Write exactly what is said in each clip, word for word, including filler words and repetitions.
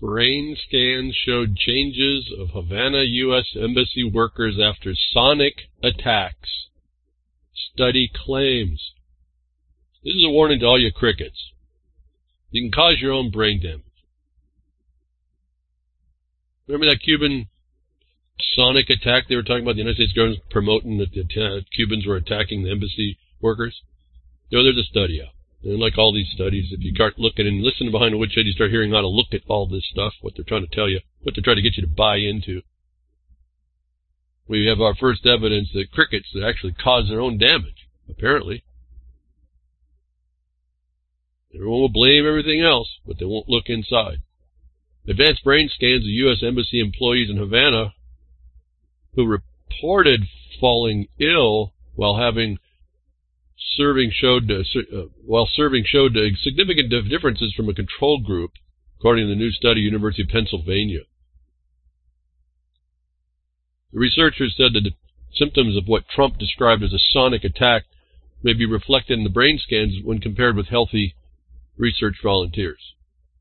Brain scans showed changes of Havana U S Embassy workers after sonic attacks. Study claims. This is a warning to all you crickets. You can cause your own brain damage. Remember that Cuban sonic attack they were talking about? The United States government promoting that the uh, Cubans were attacking the embassy workers? You know, there's a study out. And like all these studies, if you start looking and listening behind the woodshed, you start hearing how to look at all this stuff, what they're trying to tell you, what they're trying to get you to buy into. We have our first evidence that crickets that actually cause their own damage, apparently. Everyone will blame everything else, but they won't look inside. Advanced brain scans of U S Embassy employees in Havana who reported falling ill while having serving showed uh, uh, while serving showed uh, significant differences from a control group, according to the new study, University of Pennsylvania. The researchers said that the symptoms of what Trump described as a sonic attack may be reflected in the brain scans when compared with healthy research volunteers.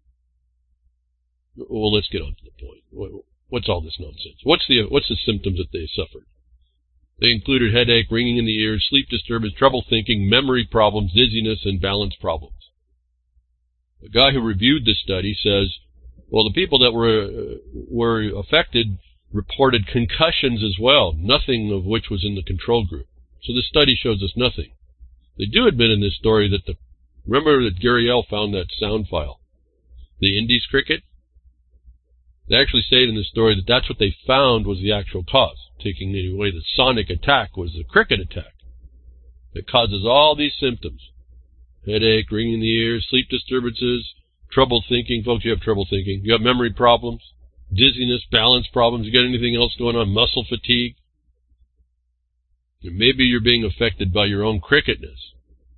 Well, let's get on to the point. What's all this nonsense? What's the what's the symptoms that they suffered? They included headache, ringing in the ears, sleep disturbance, trouble thinking, memory problems, dizziness, and balance problems. The guy who reviewed this study says, well, the people that were uh, were affected reported concussions as well, nothing of which was in the control group. So this study shows us nothing. They do admit in this story that the, remember that Gary L. found that sound file, the Indies cricket? They actually say in the story that that's what they found was the actual cause, taking away the sonic attack was the cricket attack. It causes all these symptoms. Headache, ringing in the ears, sleep disturbances, trouble thinking. Folks, you have trouble thinking. You have memory problems, dizziness, balance problems. You got anything else going on? Muscle fatigue. And maybe you're being affected by your own cricketness.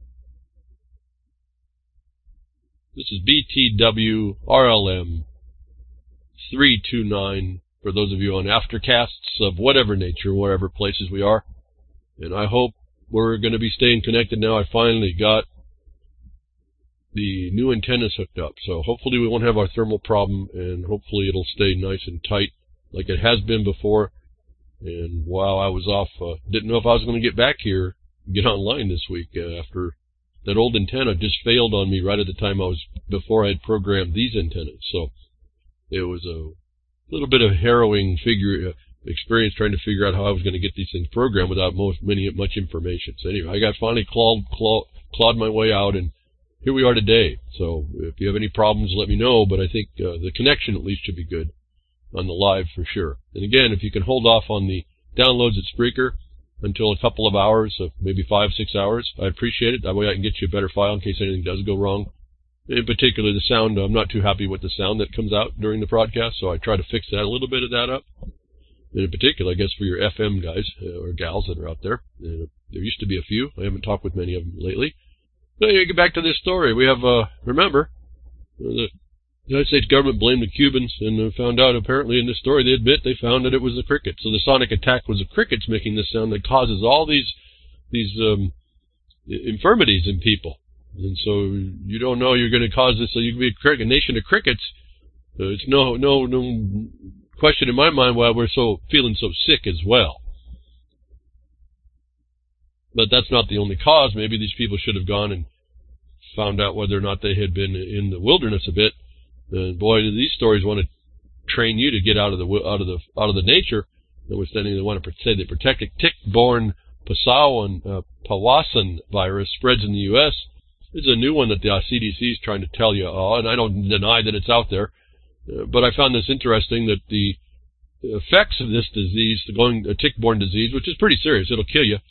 This is B T W R L M three two nine for those of you on aftercasts of whatever nature, wherever places we are. And I hope we're going to be staying connected now. I finally got the new antennas hooked up. So hopefully we won't have our thermal problem, and hopefully it'll stay nice and tight like it has been before. And while I was off, uh, didn't know if I was going to get back here, get online this week uh, after that old antenna just failed on me right at the time I was, before I had programmed these antennas. So it was a little bit of harrowing figure uh, experience trying to figure out how I was going to get these things programmed without most many much information. So anyway, I got finally clawed, clawed, clawed my way out, and here we are today. So if you have any problems, let me know. But I think uh, the connection at least should be good on the live for sure. And again, if you can hold off on the downloads at Spreaker until a couple of hours, so maybe five, six hours, I appreciate it. That way I can get you a better file in case anything does go wrong. In particular, the sound, I'm not too happy with the sound that comes out during the broadcast, so I try to fix that, a little bit of that up. And in particular, I guess for your F M guys uh, or gals that are out there, uh, there used to be a few. I haven't talked with many of them lately. So you get back to this story. We have, uh, remember, the United States government blamed the Cubans, and found out apparently in this story they admit they found that it was the cricket. So the sonic attack was the crickets making this sound that causes all these these um, infirmities in people. And so you don't know you're going to cause this. So you can be a, cricket, a nation of crickets. Uh, it's no no no question in my mind why we're so feeling so sick as well. But that's not the only cause. Maybe these people should have gone and found out whether or not they had been in the wilderness a bit. And boy, do these stories want to train you to get out of the out of the out of the nature. Notwithstanding, they want to say they protect it. Tick-borne Powassan uh, Powassan virus spreads in the U S This is a new one that the C D C is trying to tell you. Oh, and I don't deny that it's out there. Uh, but I found this interesting that the effects of this disease, the going a tick-borne disease, which is pretty serious, it'll kill you.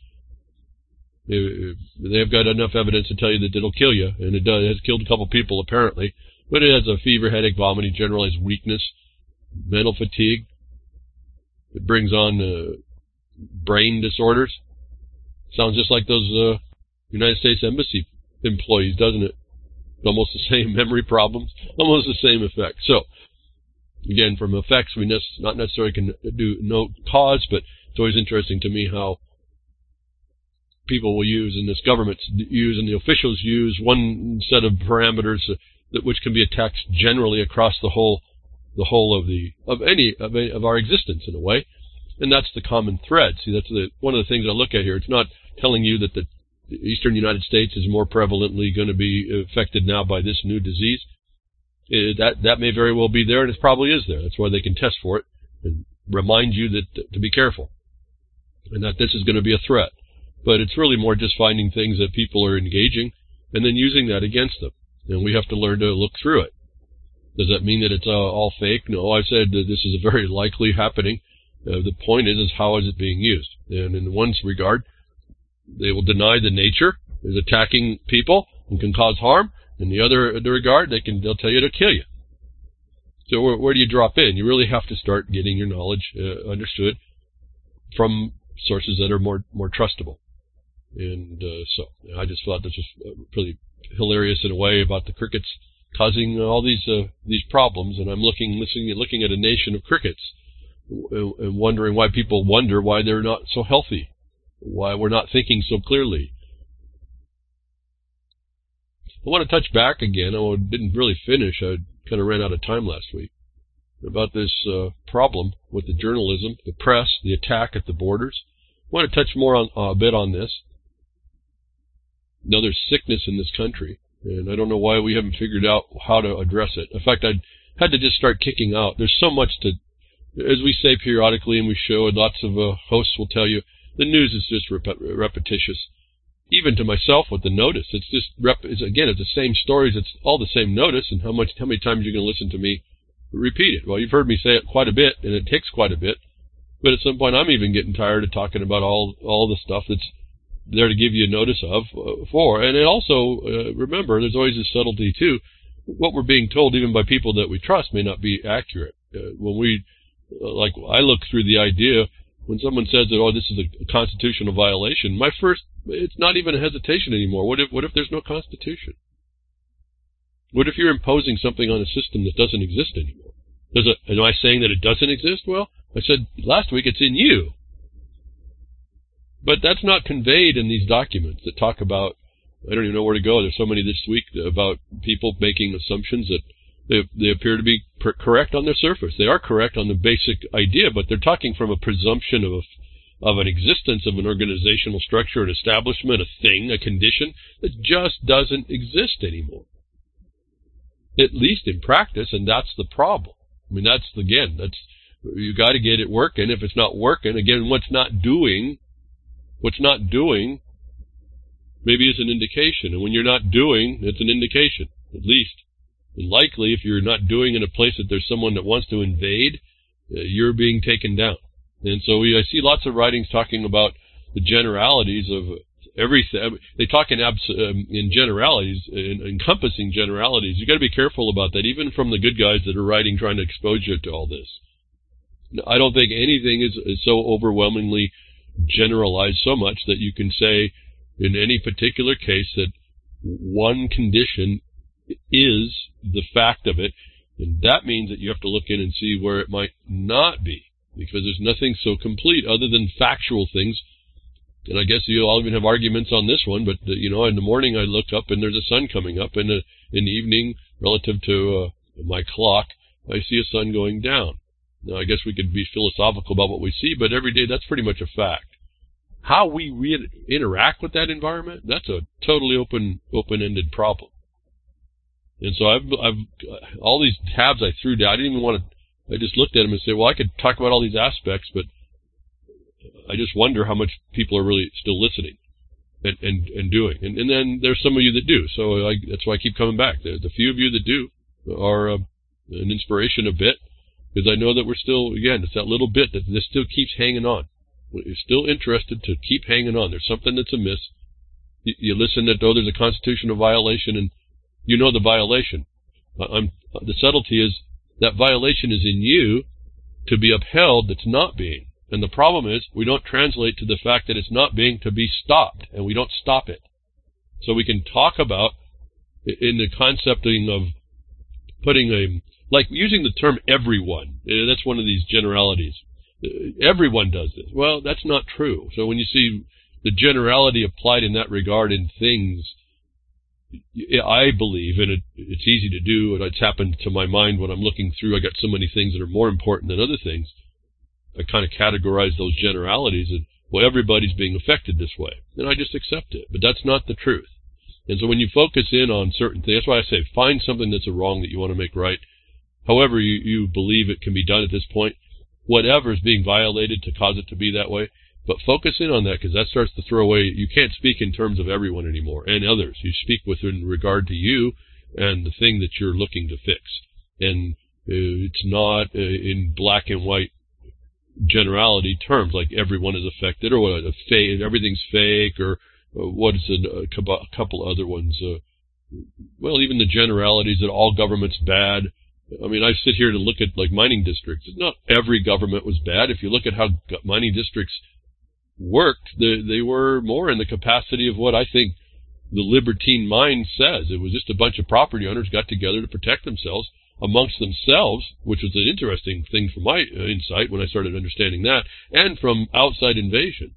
They have got enough evidence to tell you that it'll kill you, and it does. It has killed a couple people apparently. But it has a fever, headache, vomiting, generalized weakness, mental fatigue. It brings on uh, brain disorders. Sounds just like those uh, United States Embassy employees, doesn't it? Almost the same memory problems, almost the same effect. So, again, from effects, we ne- not necessarily can do no cause, but it's always interesting to me how people will use, and this government use, and the officials use one set of parameters uh, that which can be attacked generally across the whole the whole of the of any of, any, of our existence in a way, and that's the common thread. See, that's the one of the things I look at here. It's not telling you that the eastern United States is more prevalently going to be affected now by this new disease. It, that that may very well be there, and it probably is there. That's why they can test for it and remind you that to be careful, and that this is going to be a threat. But it's really more just finding things that people are engaging and then using that against them. And we have to learn to look through it. Does that mean that it's uh, all fake? No, I said that this is a very likely happening. Uh, the point is, is how is it being used? And in one regard, they will deny the nature is attacking people and can cause harm. In the other the regard, they can they'll tell you to kill you. So where, where do you drop in? You really have to start getting your knowledge uh, understood from sources that are more more trustable. And uh, so I just thought this was pretty hilarious in a way about the crickets causing all these uh, these problems. And I'm looking listening looking at a nation of crickets and wondering why people wonder why they're not so healthy, why we're not thinking so clearly. I want to touch back again. I didn't really finish. I kind of ran out of time last week about this uh, problem with the journalism, the press, the attack at the borders. I want to touch more on uh, a bit on this. Now, there's sickness in this country, and I don't know why we haven't figured out how to address it. In fact, I had to just start kicking out. There's so much to, as we say periodically, and we show, and lots of uh, hosts will tell you, the news is just rep- repetitious. Even to myself with the notice, it's just rep- it's, again, it's the same stories. It's all the same notice, and how much, how many times you're going to listen to me repeat it? Well, you've heard me say it quite a bit, and it takes quite a bit. But at some point, I'm even getting tired of talking about all all the stuff that's there to give you notice of uh, for. And it also, uh, remember, there's always a subtlety too. What we're being told, even by people that we trust, may not be accurate. Uh, when we, uh, like, I look through the idea, when someone says that, oh, this is a constitutional violation, my first, it's not even a hesitation anymore. What if, what if there's no constitution? What if you're imposing something on a system that doesn't exist anymore? Does it, am I saying that it doesn't exist? Well, I said last week it's in you. But that's not conveyed in these documents that talk about, I don't even know where to go. There's so many this week about people making assumptions that they, they appear to be per- correct on their surface. They are correct on the basic idea, but they're talking from a presumption of a, of an existence of an organizational structure, an establishment, a thing, a condition that just doesn't exist anymore. At least in practice, and that's the problem. I mean, that's, again, that's, you got to get it working. If it's not working, again, what's not doing, what's not doing maybe is an indication. And when you're not doing, it's an indication, at least. And likely, if you're not doing in a place that there's someone that wants to invade, uh, you're being taken down. And so we, I see lots of writings talking about the generalities of everything. They talk in abs- um, in generalities, in encompassing generalities. You got to be careful about that, even from the good guys that are writing, trying to expose you to all this. I don't think anything is, is so overwhelmingly generalized so much that you can say in any particular case that one condition is the fact of it, and that means that you have to look in and see where it might not be, because there's nothing so complete other than factual things. And I guess you'll all even have arguments on this one, but uh, you know, in the morning I look up and there's a sun coming up, and uh, in the evening, relative to uh, my clock, I see a sun going down. Now, I guess we could be philosophical about what we see, but every day that's pretty much a fact. How we re- interact with that environment, that's a totally open, open-ended problem. And so I've, I've, all these tabs I threw down, I didn't even want to, I just looked at them and said, well, I could talk about all these aspects, but I just wonder how much people are really still listening and, and, and doing. And, and then there's some of you that do. So I, that's why I keep coming back. The, the few of you that do are uh, an inspiration a bit, because I know that we're still, again, it's that little bit that this still keeps hanging on. You're still interested to keep hanging on. There's something that's amiss. You, you listen that, oh, there's a constitutional violation, and you know the violation. I'm, the subtlety is that violation is in you to be upheld that's not being. And the problem is we don't translate to the fact that it's not being to be stopped, and we don't stop it. So we can talk about, in the concepting of putting a, like using the term everyone, that's one of these generalities. Everyone does this. Well, that's not true. So when you see the generality applied in that regard in things, I believe, and it, it's easy to do, and it's happened to my mind when I'm looking through. I got so many things that are more important than other things. I kind of categorize those generalities, and well, everybody's being affected this way, and I just accept it. But that's not the truth. And so when you focus in on certain things, that's why I say find something that's a wrong that you want to make right. However you, you believe it can be done at this point, whatever is being violated to cause it to be that way. But focus in on that, because that starts to throw away. You can't speak in terms of everyone anymore and others. You speak within regard to you and the thing that you're looking to fix. And uh, it's not uh, in black and white generality terms, like everyone is affected, or what a fake, everything's fake, or uh, what is a, a couple other ones. Uh, well, even the generalities that all government's bad. I mean, I sit here to look at like mining districts. Not every government was bad. If you look at how mining districts worked, they, they were more in the capacity of what I think the libertine mind says. It was just a bunch of property owners got together to protect themselves amongst themselves, which was an interesting thing from my uh, insight when I started understanding that, and from outside invasion,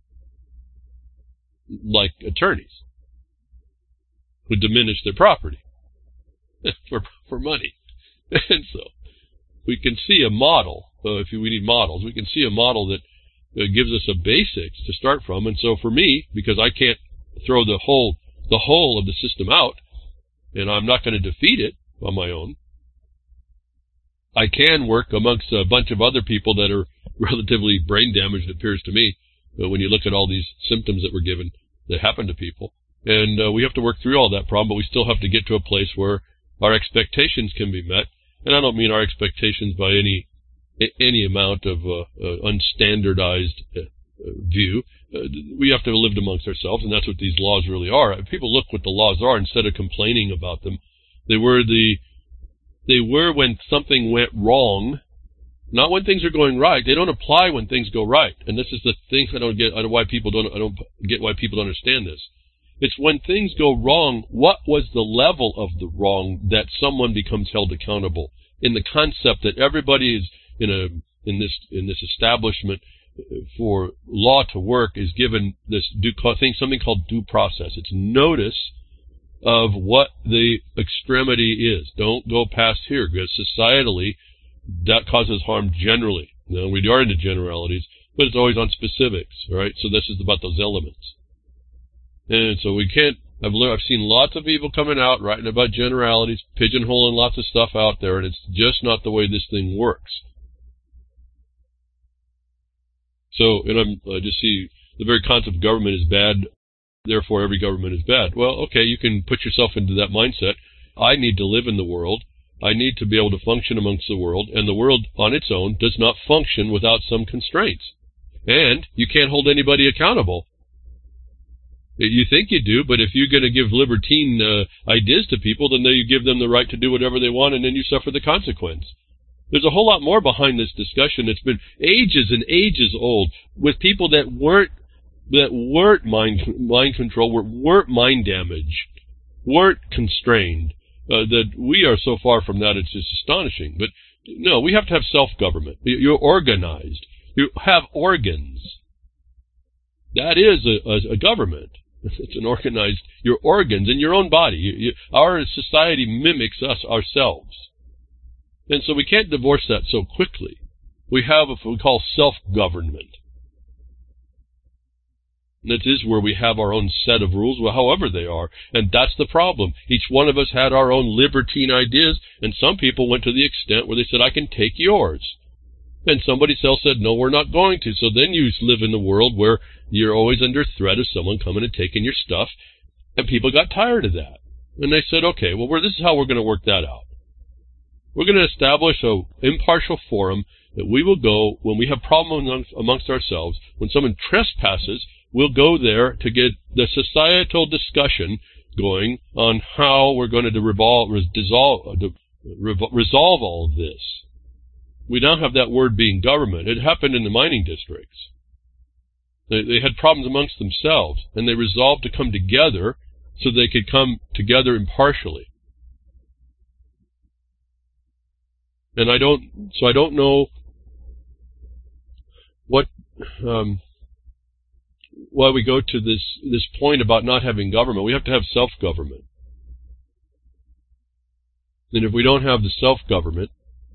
like attorneys who diminish their property for for money. And so we can see a model. Uh, if we need models, we can see a model that uh, gives us a basics to start from. And so for me, because I can't throw the whole the whole of the system out, and I'm not going to defeat it on my own, I can work amongst a bunch of other people that are relatively brain damaged, it appears to me, uh, when you look at all these symptoms that were given that happen to people. And uh, we have to work through all that problem, but we still have to get to a place where our expectations can be met. And I don't mean our expectations by any any amount of uh, uh, unstandardized uh, view. Uh, we have to live amongst ourselves, and that's what these laws really are. People look what the laws are instead of complaining about them. They were the they were when something went wrong, not when things are going right. They don't apply when things go right. And this is the thing I don't get. I don't why people don't. I don't get why people don't understand this. It's when things go wrong, what was the level of the wrong that someone becomes held accountable? In the concept that everybody is in a in this in this establishment for law to work is given this due thing, something called due process. It's notice of what the extremity is. Don't go past here, because societally that causes harm generally. Now we are into generalities, but it's always on specifics, right? So this is about those elements. And so we can't, I've learned, I've seen lots of people coming out writing about generalities, pigeonholing lots of stuff out there, and it's just not the way this thing works. So, and I'm, I just see the very concept of government is bad, therefore every government is bad. Well, okay, you can put yourself into that mindset. I need to live in the world. I need to be able to function amongst the world, and the world on its own does not function without some constraints. And you can't hold anybody accountable. You think you do, but if you're going to give libertine uh, ideas to people, then you give them the right to do whatever they want, and then you suffer the consequence. There's a whole lot more behind this discussion. It's been ages and ages old with people that weren't that weren't mind mind control, were, weren't mind damaged, weren't constrained. Uh, that we are so far from that, it's just astonishing. But no, we have to have self-government. You're organized. You have organs. That is a, a, a government. It's an organized, your organs in your own body. You, you, our society mimics us ourselves. And so we can't divorce that so quickly. We have what we call self-government. That is where we have our own set of rules, however they are. And that's the problem. Each one of us had our own libertine ideas, and some people went to the extent where they said, I can take yours. And somebody else said, no, we're not going to. So then you live in a world where you're always under threat of someone coming and taking your stuff. And people got tired of that. And they said, okay, well, we're, this is how we're going to work that out. We're going to establish an impartial forum that we will go when we have problems amongst, amongst ourselves. When someone trespasses, we'll go there to get the societal discussion going on how we're going to revolve, dissolve, resolve all of this. We now have that word being government. It happened in the mining districts. They, they had problems amongst themselves, and they resolved to come together so they could come together impartially. And I don't, so I don't know what, um, why we go to this, this point about not having government. We have to have self-government. And if we don't have the self-government,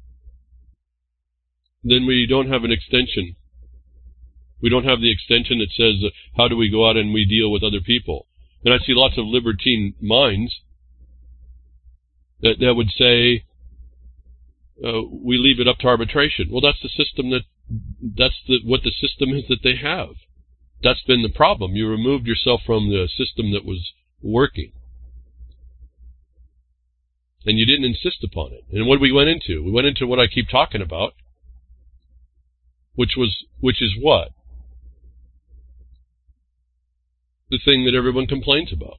then we don't have an extension. We don't have the extension that says, uh, how do we go out and we deal with other people? And I see lots of libertine minds that, that would say, uh, we leave it up to arbitration. Well, that's the system that, that's the, what the system is that they have. That's been the problem. You removed yourself from the system that was working. And you didn't insist upon it. And what we went into? We went into what I keep talking about, which was, which is what? The thing that everyone complains about.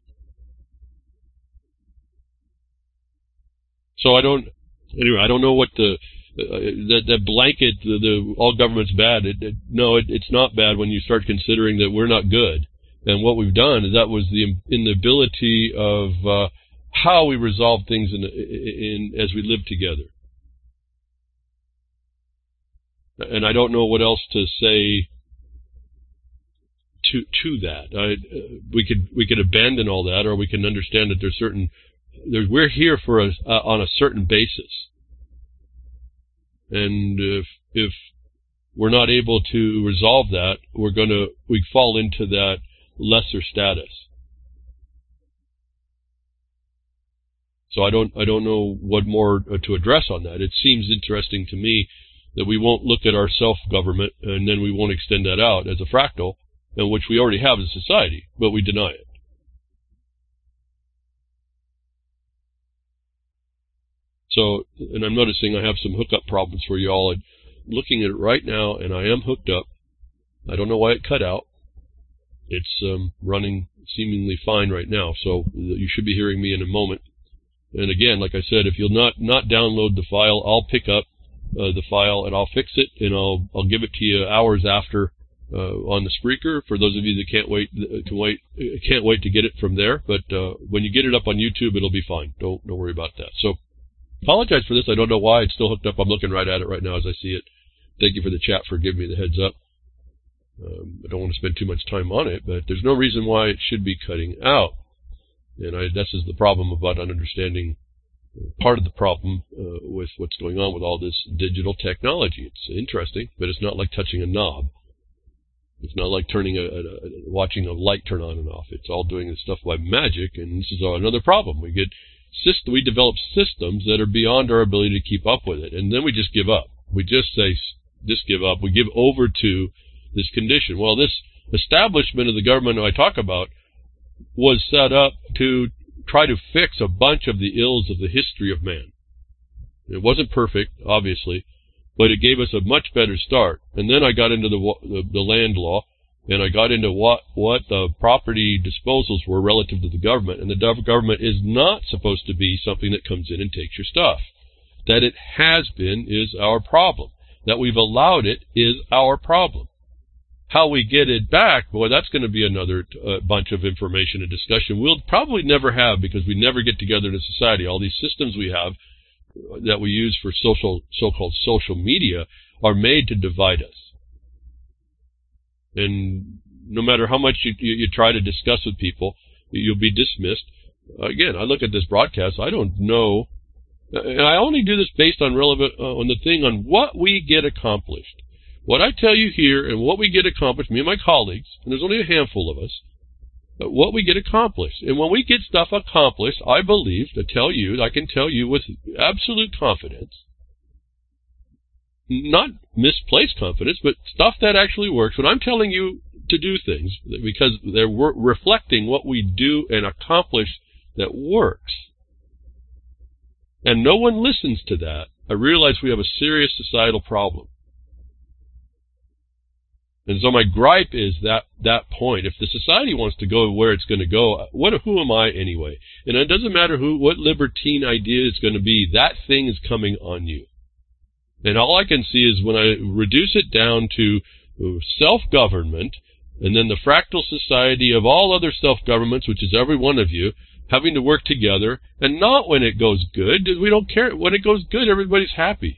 So I don't, anyway, I don't know what the, uh, that, that blanket, the, the all government's bad. It, it, no, it, it's not bad when you start considering that we're not good. And what we've done is that was the inability of uh, how we resolve things in, in as we live together. And I don't know what else to say to to that. I, uh, we could we could abandon all that, or we can understand that there's certain there's, we're here for a, uh, on a certain basis. And if if we're not able to resolve that, we're gonna we fall into that lesser status. So I don't I don't know what more to address on that. It seems interesting to me that we won't look at our self-government and then we won't extend that out as a fractal, and which we already have as a society, but we deny it. So, and I'm noticing I have some hookup problems for you all. I'm looking at it right now, and I am hooked up. I don't know why it cut out. It's um, running seemingly fine right now, so you should be hearing me in a moment. And again, like I said, if you'll not, not download the file, I'll pick up uh, the file and I'll fix it, and I'll I'll give it to you hours after uh, on the Spreaker. For those of you that can't wait to wait can't wait to get it from there, but uh, when you get it up on YouTube, it'll be fine. Don't don't worry about that. So, apologize for this. I don't know why it's still hooked up. I'm looking right at it right now as I see it. Thank you for the chat for giving me the heads up. Um, I don't want to spend too much time on it, but there's no reason why it should be cutting out. And I, this is the problem about not understanding part of the problem uh, with what's going on with all this digital technology. It's interesting, but it's not like touching a knob. It's not like turning a, a, a watching a light turn on and off. It's all doing this stuff by magic, and this is another problem. We get system, we develop systems that are beyond our ability to keep up with it, and then we just give up. We just say, just give up. We give over to this condition. Well, this establishment of the government I talk about was set up to try to fix a bunch of the ills of the history of man. It wasn't perfect, obviously, but it gave us a much better start. And then I got into the the, the land law, and I got into what, what the property disposals were relative to the government. And the government is not supposed to be something that comes in and takes your stuff. That it has been is our problem. That we've allowed it is our problem. How we get it back, boy, that's going to be another uh, bunch of information and discussion we'll probably never have, because we never get together in a society. All these systems we have that we use for social, so-called social media are made to divide us. And no matter how much you, you, you try to discuss with people, you'll be dismissed. Again, I look at this broadcast, I don't know, and I only do this based on relevant, uh, on the thing on what we get accomplished. What I tell you here and what we get accomplished, me and my colleagues, and there's only a handful of us, but what we get accomplished. And when we get stuff accomplished, I believe, to tell you, I can tell you with absolute confidence, not misplaced confidence, but stuff that actually works. When I'm telling you to do things, because they're reflecting what we do and accomplish that works, and no one listens to that, I realize we have a serious societal problem. And so my gripe is that that point. If the society wants to go where it's going to go, what who am I anyway? And it doesn't matter who what libertine idea is going to be. That thing is coming on you. And all I can see is when I reduce it down to self-government, and then the fractal society of all other self-governments, which is every one of you, having to work together, and not when it goes good. We don't care. When it goes good, everybody's happy.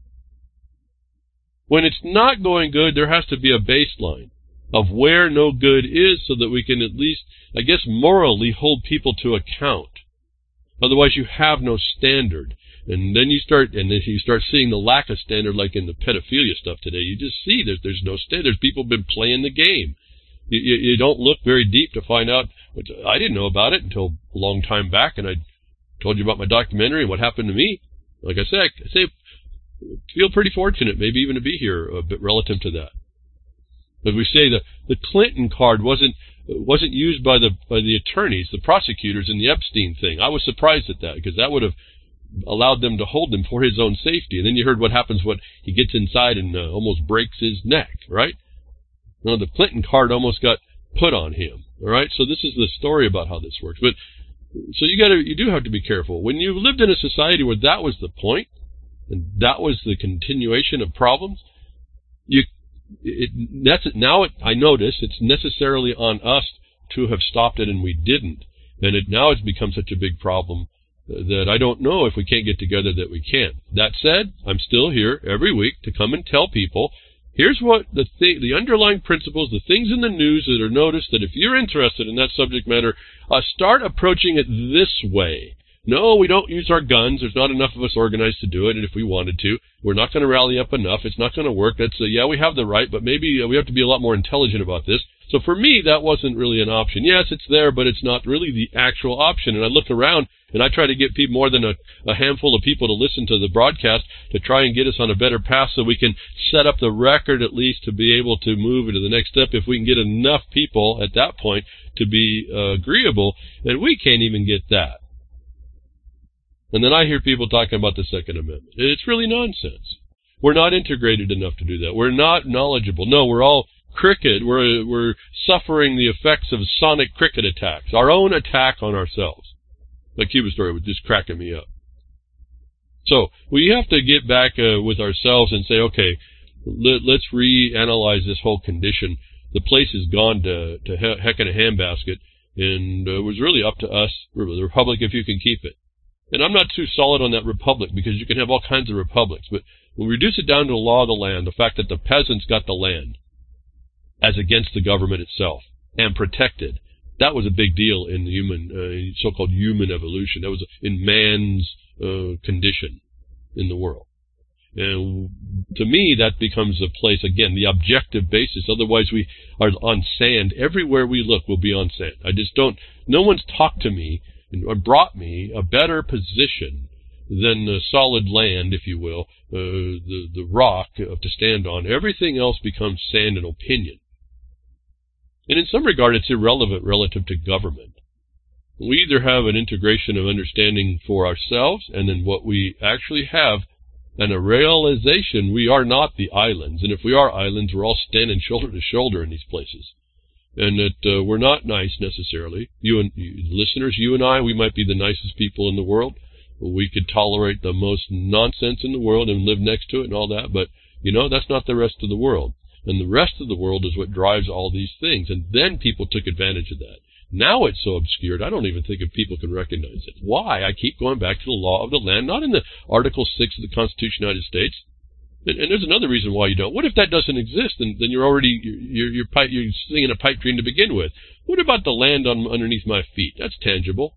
When it's not going good, there has to be a baseline of where no good is, so that we can at least, I guess, morally hold people to account. Otherwise, you have no standard. And then you start, and then you start seeing the lack of standard, like in the pedophilia stuff today. You just see there's there's no standard. People have been playing the game. You, you, you don't look very deep to find out. Which I didn't know about it until a long time back, and I told you about my documentary and what happened to me. Like I say, I say, feel pretty fortunate, maybe even to be here a bit relative to that. As we say, the the Clinton card wasn't wasn't used by the by the attorneys, the prosecutors, in the Epstein thing. I was surprised at that, because that would have allowed them to hold him for his own safety. And then you heard what happens when he gets inside and uh, almost breaks his neck, right? No, the Clinton card almost got put on him, all right? So this is the story about how this works. But so you got to, you do have to be careful. When you lived in a society where that was the point, and that was the continuation of problems, you, it, that's, now it, I notice it's necessarily on us to have stopped it, and we didn't. And it, now it's become such a big problem that I don't know if we can't get together that we can. That said, I'm still here every week to come and tell people, here's what the th- the underlying principles, the things in the news that are noticed, that if you're interested in that subject matter, uh, start approaching it this way. No, we don't use our guns. There's not enough of us organized to do it, and if we wanted to, we're not going to rally up enough. It's not going to work. That's uh, yeah, we have the right, but maybe uh, we have to be a lot more intelligent about this. So for me, that wasn't really an option. Yes, it's there, but it's not really the actual option. And I look around, and I try to get people, more than a, a handful of people, to listen to the broadcast to try and get us on a better path so we can set up the record at least to be able to move into the next step. If we can get enough people at that point to be uh, agreeable, and we can't even get that. And then I hear people talking about the Second Amendment. It's really nonsense. We're not integrated enough to do that. We're not knowledgeable. No, we're all cricket. We're, we're suffering the effects of sonic cricket attacks, our own attack on ourselves. The Cuba story was just cracking me up. So we have to get back uh, with ourselves and say, okay, let, let's reanalyze this whole condition. The place has gone to, to he- heck in a handbasket, and uh, it was really up to us, the Republic, if you can keep it. And I'm not too solid on that republic, because you can have all kinds of republics. But when we reduce it down to the law of the land, the fact that the peasants got the land as against the government itself and protected, that was a big deal in the human, uh, so-called human evolution. That was in man's uh, condition in the world. And to me, that becomes a place, again, the objective basis. Otherwise, we are on sand. Everywhere we look, we'll be on sand. I just don't, no one's talked to me or brought me a better position than the solid land, if you will, uh, the, the rock to stand on. Everything else becomes sand and opinion. And in some regard, it's irrelevant relative to government. We either have an integration of understanding for ourselves, and then what we actually have, and a realization we are not the islands. And if we are islands, we're all standing shoulder to shoulder in these places. And that uh, we're not nice necessarily. You and you, listeners, you and I, we might be the nicest people in the world. We could tolerate the most nonsense in the world and live next to it and all that. But, you know, that's not the rest of the world. And the rest of the world is what drives all these things. And then people took advantage of that. Now it's so obscured, I don't even think if people can recognize it. Why? I keep going back to the law of the land, not in the Article six of the Constitution of the United States. And, and there's another reason why you don't. What if that doesn't exist? And then you're already, you're, you're, pipe, you're singing a pipe dream to begin with. What about the land on, underneath my feet? That's tangible.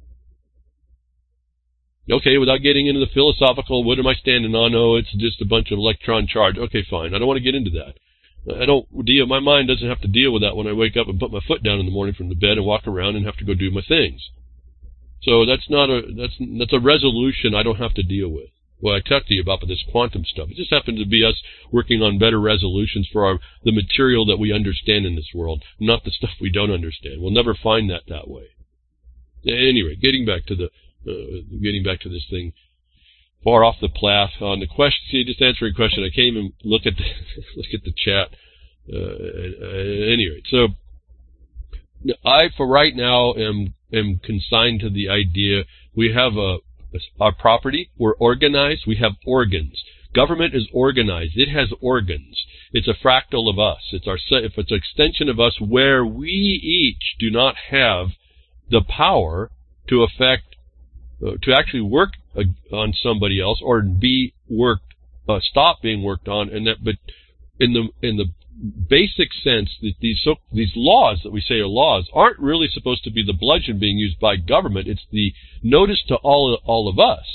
Okay, without getting into the philosophical, what am I standing on? Oh, it's just a bunch of electron charge. Okay, fine. I don't want to get into that. I don't deal, my mind doesn't have to deal with that when I wake up and put my foot down in the morning from the bed and walk around and have to go do my things. So that's not a, that's, that's a resolution I don't have to deal with. What I talked to you about, but this quantum stuff, it just happens to be us working on better resolutions for our, the material that we understand in this world, not the stuff we don't understand. We'll never find that that way. Anyway, getting back to the, uh, getting back to this thing, far off the path on the question. See, just answering a question. I can't even look at the look at the chat. Uh, at any rate, so I, for right now, am am consigned to the idea we have a, a our property. We're organized. We have organs. Government is organized. It has organs. It's a fractal of us. It's our if it's an extension of us, where we each do not have the power to affect. Uh, to actually work uh, on somebody else or be worked, uh, stop being worked on, and that. But in the in the basic sense, that these so, these laws that we say are laws aren't really supposed to be the bludgeon being used by government. It's the notice to all all of us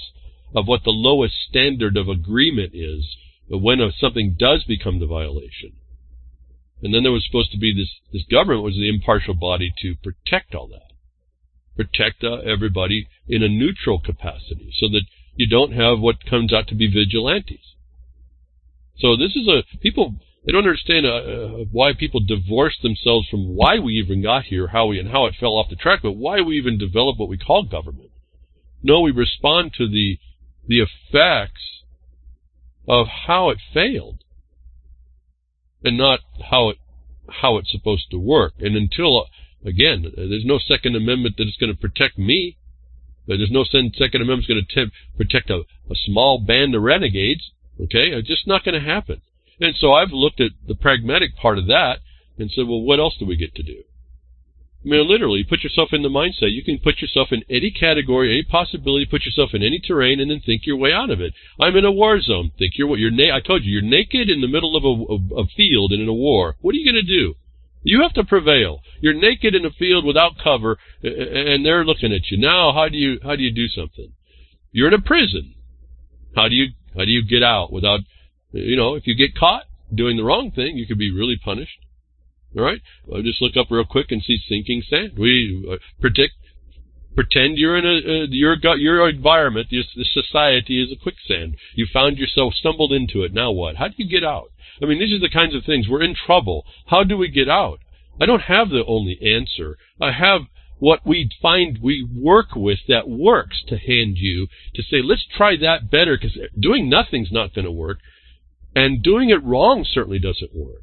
of what the lowest standard of agreement is when something does become the violation. And then there was supposed to be this, this government was the impartial body to protect all that. Protect uh, everybody in a neutral capacity so that you don't have what comes out to be vigilantes. So this is a, people, they don't understand uh, uh, why people divorce themselves from why we even got here, how we, and how it fell off the track, but why we even developed what we call government. No, we respond to the, the effects of how it failed, and not how it how it's supposed to work. And until, again, there's no Second Amendment that is going to protect me. There's no Second Amendment that's going to protect a, a small band of renegades. Okay, it's just not going to happen. And so I've looked at the pragmatic part of that and said, well, what else do we get to do? I mean, literally, put yourself in the mindset. You can put yourself in any category, any possibility, put yourself in any terrain, and then think your way out of it. I'm in a war zone. Think you're what you're. Na- I told you, you're naked in the middle of a, a, a field and in a war. What are you going to do? You have to prevail. You're naked in a field without cover, and they're looking at you. Now, how do you how do you do something? You're in a prison. How do you how do you get out without? You know, if you get caught doing the wrong thing, you could be really punished. All right, I'll just look up real quick and see sinking sand. We uh, predict, pretend you're in a uh, your your environment, your the society is a quicksand. You found yourself stumbled into it. Now what? How do you get out? I mean, these are the kinds of things. We're in trouble. How do we get out? I don't have the only answer. I have what we find we work with that works to hand you to say, let's try that better, because doing nothing's not going to work, and doing it wrong certainly doesn't work.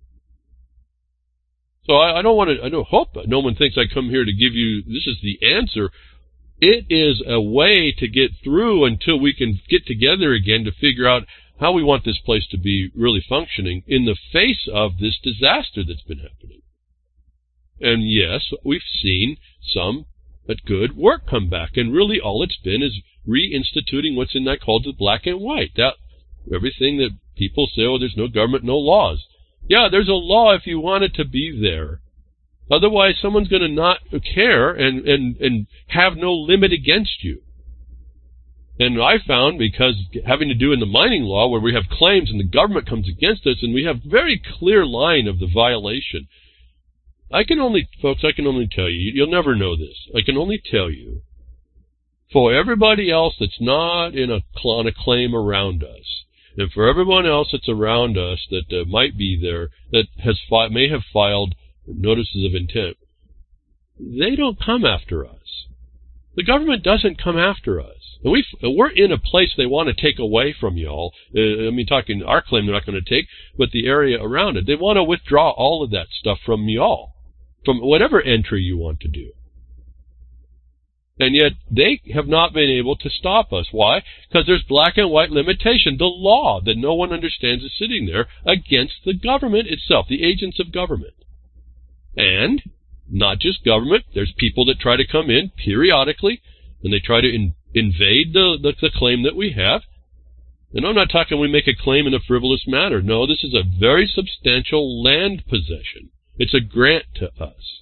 So I, I don't want to, I don't hope no one thinks I come here to give you, this is the answer. It is a way to get through until we can get together again to figure out how we want this place to be really functioning in the face of this disaster that's been happening. And yes, we've seen some but good work come back, and really all it's been is reinstituting what's in that called the black and white. That everything that people say, oh, there's no government, no laws. Yeah, there's a law if you want it to be there. Otherwise, someone's going to not care and, and, and have no limit against you. And I found, because having to do in the mining law where we have claims and the government comes against us and we have very clear line of the violation, I can only, folks, I can only tell you, you'll never know this. I can only tell you, for everybody else that's not in a, on a claim around us, and for everyone else that's around us that uh, might be there, that has fi- may have filed notices of intent, they don't come after us. The government doesn't come after us. And we we're in a place they want to take away from y'all. Uh, I mean, talking our claim they're not going to take, but the area around it. They want to withdraw all of that stuff from y'all, from whatever entry you want to do. And yet they have not been able to stop us. Why? Because there's black and white limitation. The law that no one understands is sitting there against the government itself, the agents of government. And not just government. There's people that try to come in periodically, and they try to in, invade the, the, the claim that we have. And I'm not talking we make a claim in a frivolous manner. No, this is a very substantial land possession. It's a grant to us.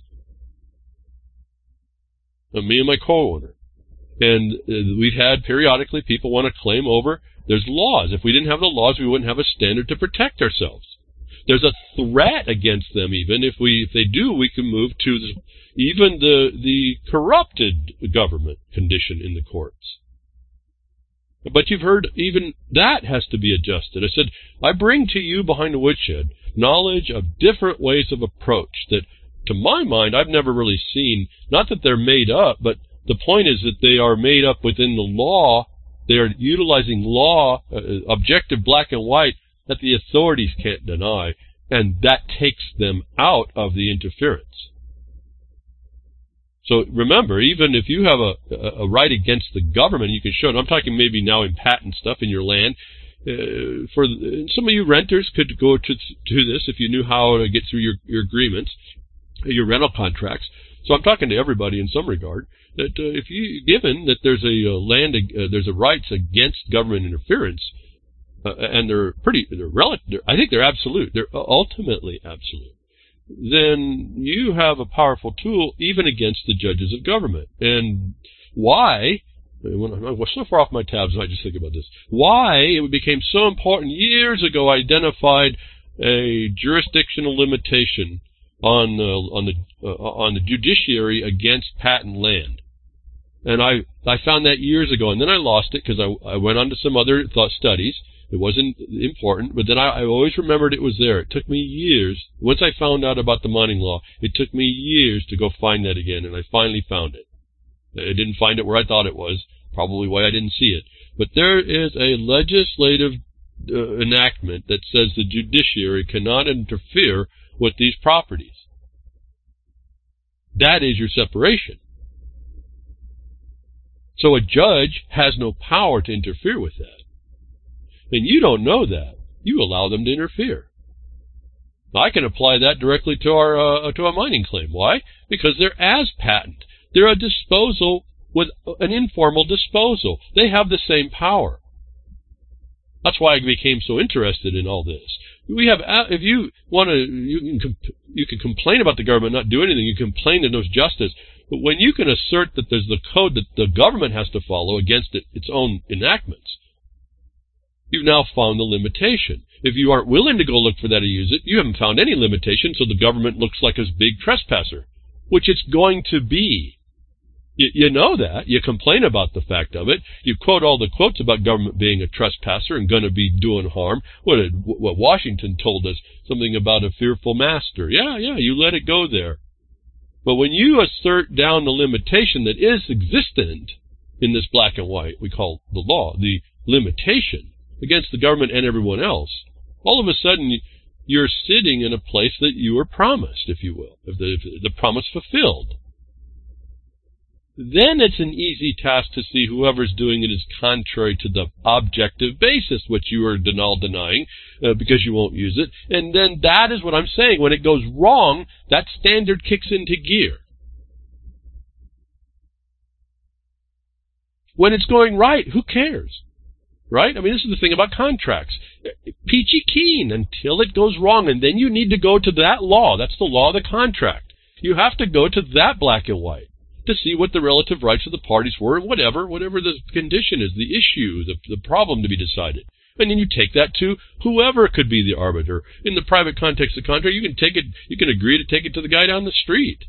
Me and my co-owner. And uh, we've had periodically people want to claim over. There's laws. If we didn't have the laws, we wouldn't have a standard to protect ourselves. There's a threat against them even. If we, if they do, we can move to the, even the, the corrupted government condition in the courts. But you've heard even that has to be adjusted. I said, I bring to you behind the woodshed knowledge of different ways of approach that, to my mind, I've never really seen. Not that they're made up, but the point is that they are made up within the law. They are utilizing law, uh, objective black and white, that the authorities can't deny, and that takes them out of the interference. So remember, even if you have a, a right against the government, you can show it. I'm talking maybe now in patent stuff in your land. Uh, for some of you renters could go to to this if you knew how to get through your, your agreements, your rental contracts. So I'm talking to everybody in some regard that uh, if you, given that there's a uh, land, uh, there's a rights against government interference, uh, and they're pretty, they're relative. I think they're absolute. They're ultimately absolute. Then you have a powerful tool even against the judges of government. And why? when I'm so far off my tabs, I just think about this. Why it became so important years ago, I identified a jurisdictional limitation on uh, on the uh, on the judiciary against patent land, and I I found that years ago, and then I lost it because I I went on to some other thought studies. It wasn't important, but then I, I always remembered it was there. It took me years. Once I found out about the mining law, it took me years to go find that again, and I finally found it. I didn't find it where I thought it was, probably why I didn't see it. But there is a legislative uh, enactment that says the judiciary cannot interfere with these properties. That is your separation. So a judge has no power to interfere with that. And you don't know that. You allow them to interfere. Now, I can apply that directly to our uh, to a mining claim. Why? Because they're as patent. They're a disposal with an informal disposal. They have the same power. That's why I became so interested in all this. We have, if you want to, you can you can complain about the government not doing anything. You can complain that there's justice. But when you can assert that there's the code that the government has to follow against it, its own enactments, you've now found the limitation. If you aren't willing to go look for that or use it, you haven't found any limitation, so the government looks like a big trespasser, which it's going to be. You, you know that. You complain about the fact of it. You quote all the quotes about government being a trespasser and going to be doing harm. What, did, what Washington told us, something about a fearful master. Yeah, yeah, you let it go there. But when you assert down the limitation that is existent in this black and white, we call the law, the limitation, against the government and everyone else, all of a sudden you're sitting in a place that you were promised, if you will, if the, if the promise fulfilled. Then it's an easy task to see whoever's doing it is contrary to the objective basis, which you are denal denying uh, because you won't use it. And then that is what I'm saying. When it goes wrong, that standard kicks into gear. When it's going right, who cares? Right? I mean, this is the thing about contracts. Peachy keen until it goes wrong, and then you need to go to that law. That's the law of the contract. You have to go to that black and white to see what the relative rights of the parties were, and whatever, whatever the condition is, the issue, the, the problem to be decided. And then you take that to whoever could be the arbiter. In the private context of the contract, you can take it, you can agree to take it to the guy down the street.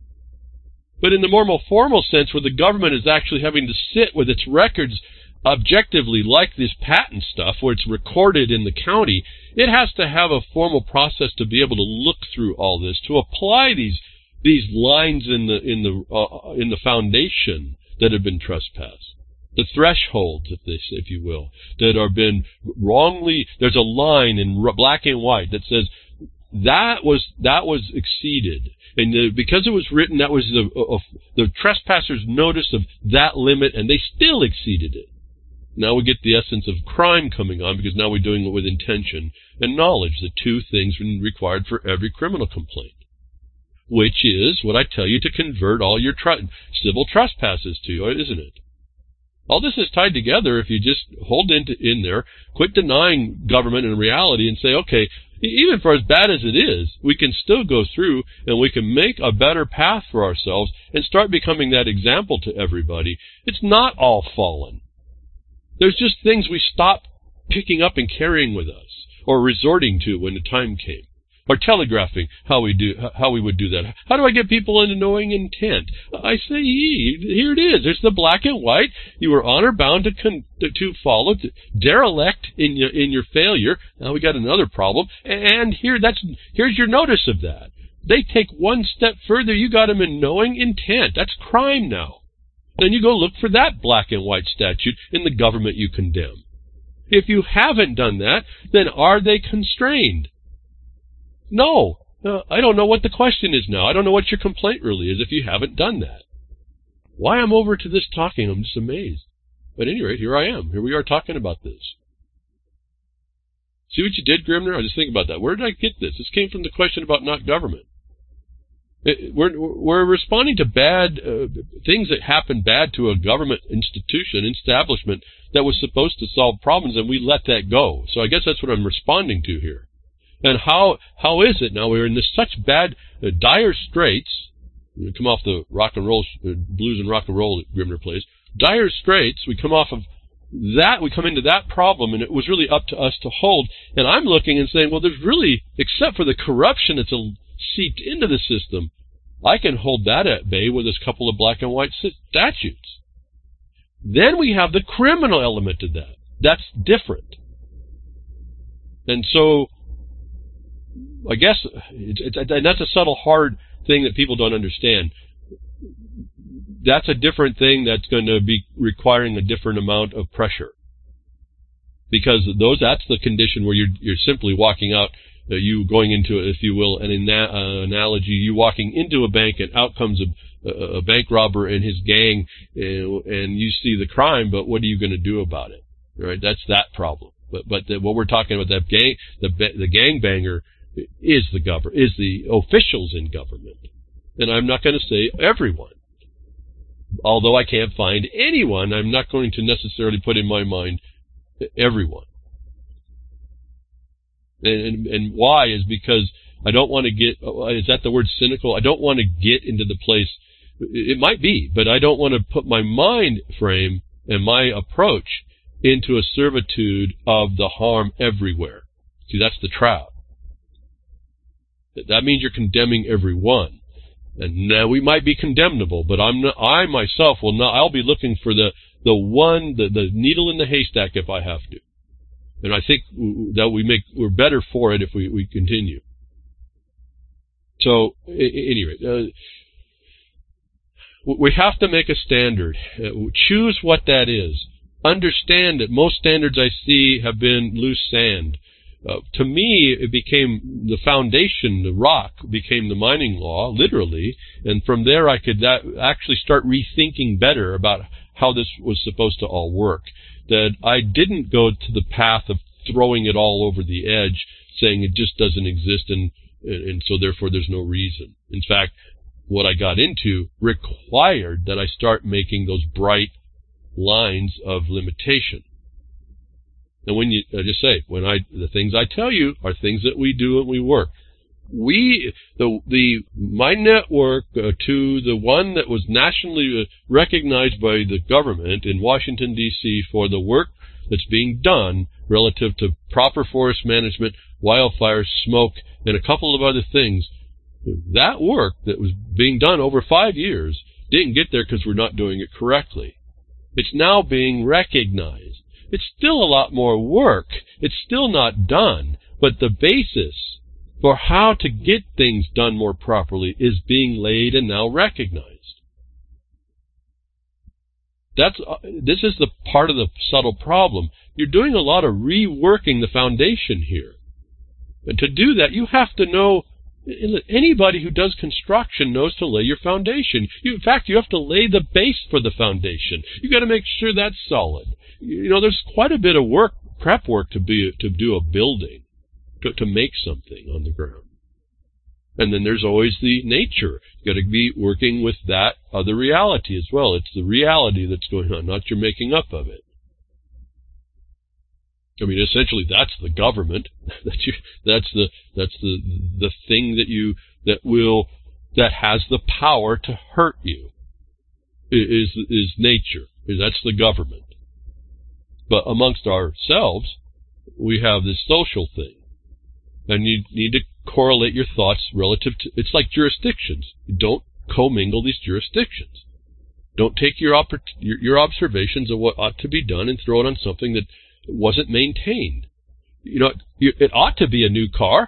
But in the more formal sense, where the government is actually having to sit with its records objectively, like this patent stuff, where it's recorded in the county, it has to have a formal process to be able to look through all this, to apply these these lines in the in the uh, in the foundation that have been trespassed, the thresholds, if this, if you will, that are been wrongly. There's a line in black and white that says that was that was exceeded, and the, because it was written, that was the uh, the trespassers' notice of that limit, and they still exceeded it. Now we get the essence of crime coming on, because now we're doing it with intention and knowledge, the two things required for every criminal complaint, which is what I tell you to convert all your tr- civil trespasses to, isn't it? All this is tied together if you just hold into, in there, quit denying government and reality, and say, okay, even for as bad as it is, we can still go through and we can make a better path for ourselves and start becoming that example to everybody. It's not all fallen. There's just things we stop picking up and carrying with us, or resorting to when the time came, or telegraphing how we do, how we would do that. How do I get people into knowing intent? I say, here it is. There's the black and white. You were honor bound to con- to follow, to derelict in your in your failure. Now we got another problem, and here that's here's your notice of that. They take one step further. You got them in knowing intent. That's crime now. Then you go look for that black and white statute in the government you condemn. If you haven't done that, then are they constrained? No. Uh, I don't know what the question is now. I don't know what your complaint really is if you haven't done that. Why I'm over to this talking, I'm just amazed. But at any rate, here I am. Here we are talking about this. See what you did, Grimner? I just think about that. Where did I get this? This came from the question about not government. It, we're, we're responding to bad uh, things that happen bad to a government institution, establishment that was supposed to solve problems, and we let that go. So I guess that's what I'm responding to here. And how how is it now? We're in this such bad, uh, dire straits. We come off the rock and roll, uh, blues and rock and roll that Grimner plays. dire straits. We come off of that, we come into that problem, and it was really up to us to hold. And I'm looking and saying, well, there's really, except for the corruption that's a, seeped into the system, I can hold that at bay with this couple of black and white statutes. Then we have the criminal element of that. That's different. And so, I guess, it's, it's, and that's a subtle, hard thing that people don't understand. That's a different thing that's going to be requiring a different amount of pressure. Because those, that's the condition where you're, you're simply walking out, uh, you going into, if you will, an ana- uh, analogy, you walking into a bank and out comes a, a bank robber and his gang, and, and you see the crime, but what are you going to do about it? Right? That's that problem. But, but the, what we're talking about, that gang, the, the gangbanger is the government, is the officials in government. And I'm not going to say everyone. Although I can't find anyone, I'm not going to necessarily put in my mind everyone. And, and, and why is because I don't want to get, is that the word cynical? I don't want to get into the place, it might be, but I don't want to put my mind frame and my approach into a servitude of the harm everywhere. See, that's the trap. That means you're condemning everyone. And now we might be condemnable, but I'm not, I myself will not, I'll be looking for the, the one, the, the needle in the haystack if I have to. And I think that we make, we're better for it if we, we continue. So, anyway, uh, we have to make a standard. Uh, choose what that is. Understand that most standards I see have been loose sand. Uh, to me, it became the foundation, the rock became the mining law, literally, and from there I could that actually start rethinking better about how this was supposed to all work. That I didn't go to the path of throwing it all over the edge, saying it just doesn't exist and, and, and so therefore there's no reason. In fact, what I got into required that I start making those bright lines of limitation. And when you, I just say, when I, the things I tell you are things that we do and we work. We, the, the, my network uh, to the one that was nationally uh, recognized by the government in Washington, D C for the work that's being done relative to proper forest management, wildfires, smoke, and a couple of other things. That work that was being done over five years didn't get there because we're not doing it correctly. It's now being recognized. It's still a lot more work. It's still not done. But the basis for how to get things done more properly is being laid and now recognized. That's, uh, this is the part of the subtle problem. You're doing a lot of reworking the foundation here. And to do that, you have to know, anybody who does construction knows to lay your foundation. You, in fact, you have to lay the base for the foundation. You've got to make sure that's solid. You know, there's quite a bit of work, prep work to be, to do a building, to, to make something on the ground. And then there's always the nature. You've got to be working with that other reality as well. It's the reality that's going on, not your making up of it. I mean, essentially, that's the government. That's you, that's the that's the the thing that you that will that has the power to hurt you. Is is nature? That's the government. But amongst ourselves, we have this social thing, and you need to correlate your thoughts relative to. It's like jurisdictions. You don't commingle these jurisdictions. Don't take your, oppor- your your observations of what ought to be done and throw it on something that wasn't maintained. You know, it ought to be a new car.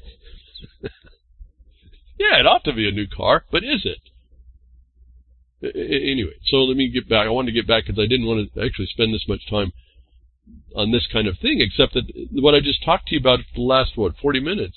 Yeah, it ought to be a new car, but is it? Anyway, so let me get back. I wanted to get back because I didn't want to actually spend this much time on this kind of thing, except that what I just talked to you about for the last, what, forty minutes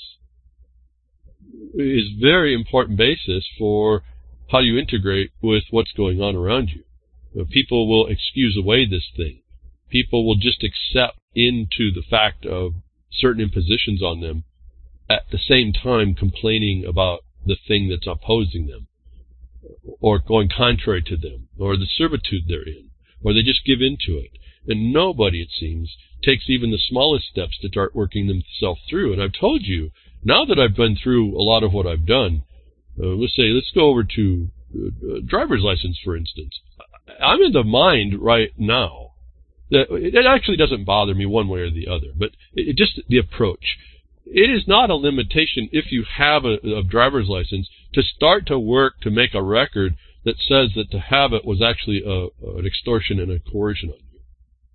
is very important basis for how you integrate with what's going on around you. You know, people will excuse away this thing. People will just accept into the fact of certain impositions on them at the same time complaining about the thing that's opposing them or going contrary to them or the servitude they're in, or they just give into it. And nobody, it seems, takes even the smallest steps to start working themselves through. And I've told you, now that I've been through a lot of what I've done, uh, let's say, let's go over to uh, driver's license, for instance. I'm in the mind right now that it actually doesn't bother me one way or the other, but it, just the approach. It is not a limitation if you have a, a driver's license to start to work to make a record that says that to have it was actually a, an extortion and a coercion on you.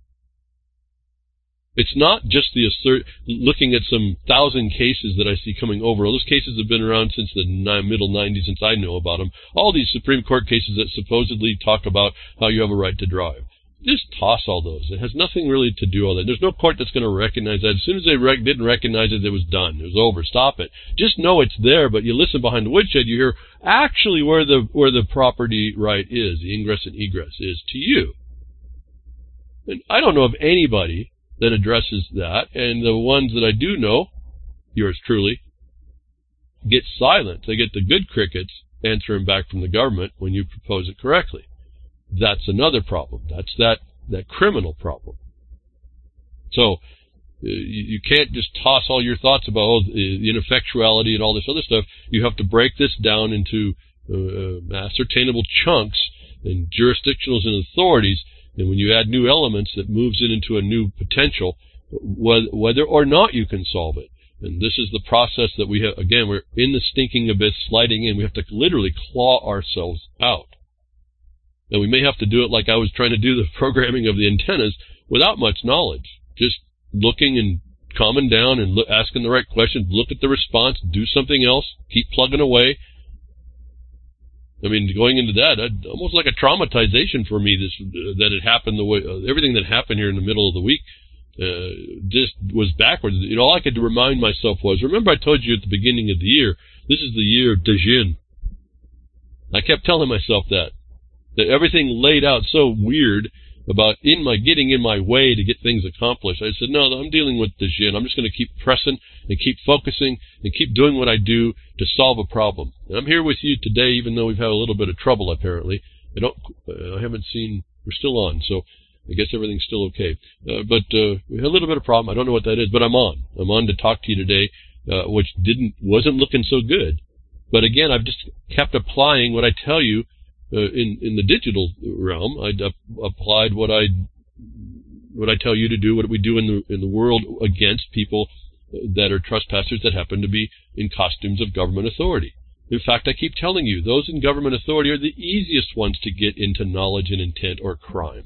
It's not just the assert, looking at some thousand cases that I see coming over. Those cases have been around since the middle nineties, since I know about them. All these Supreme Court cases that supposedly talk about how you have a right to drive. Just toss all those. It has nothing really to do with that. There's no court that's going to recognize that. As soon as they rec- didn't recognize it, it was done. It was over. Stop it. Just know it's there, but you listen behind the woodshed, you hear actually where the where the property right is, the ingress and egress is to you. And I don't know of anybody that addresses that, and the ones that I do know, yours truly, get silent. They get the good crickets answering back from the government when you propose it correctly. That's another problem. That's that, that criminal problem. So uh, you, you can't just toss all your thoughts about oh, the ineffectuality and all this other stuff. You have to break this down into uh, ascertainable chunks and jurisdictionals and authorities. And when you add new elements, that moves it into a new potential, whether or not you can solve it. And this is the process that we have. Again, we're in the stinking abyss, sliding in. We have to literally claw ourselves out. And we may have to do it like I was trying to do the programming of the antennas without much knowledge. Just looking and calming down and look, asking the right questions, look at the response, do something else, keep plugging away. I mean, going into that, I'd, almost like a traumatization for me, this uh, that it happened the way, uh, everything that happened here in the middle of the week uh, just was backwards. You know, all I could remind myself was, remember I told you at the beginning of the year, this is the year of Dajin. I kept telling myself that. That everything laid out so weird about in my getting in my way to get things accomplished. I said, no, I'm dealing with Dajin. I'm just going to keep pressing and keep focusing and keep doing what I do to solve a problem. And I'm here with you today, even though we've had a little bit of trouble, apparently. I don't, uh, I haven't seen, we're still on, so I guess everything's still okay. Uh, but uh, we had a little bit of problem. I don't know what that is, but I'm on. I'm on to talk to you today, uh, which didn't, wasn't looking so good. But again, I've just kept applying what I tell you. Uh, in, in the digital realm, I uh, applied what I what I tell you to do, what we do in the in the world against people that are trespassers that happen to be in costumes of government authority. In fact, I keep telling you, those in government authority are the easiest ones to get into knowledge and intent or crime.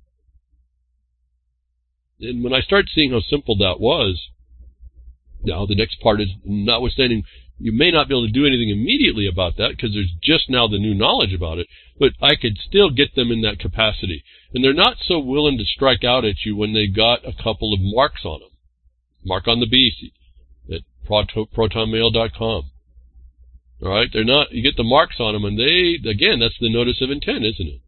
And when I start seeing how simple that was, now the next part is, notwithstanding you may not be able to do anything immediately about that because there's just now the new knowledge about it, but I could still get them in that capacity. And they're not so willing to strike out at you when they got a couple of marks on them. Mark on the beast at proton mail dot com. All right, they're not, you get the marks on them and they, again, that's the notice of intent, isn't it?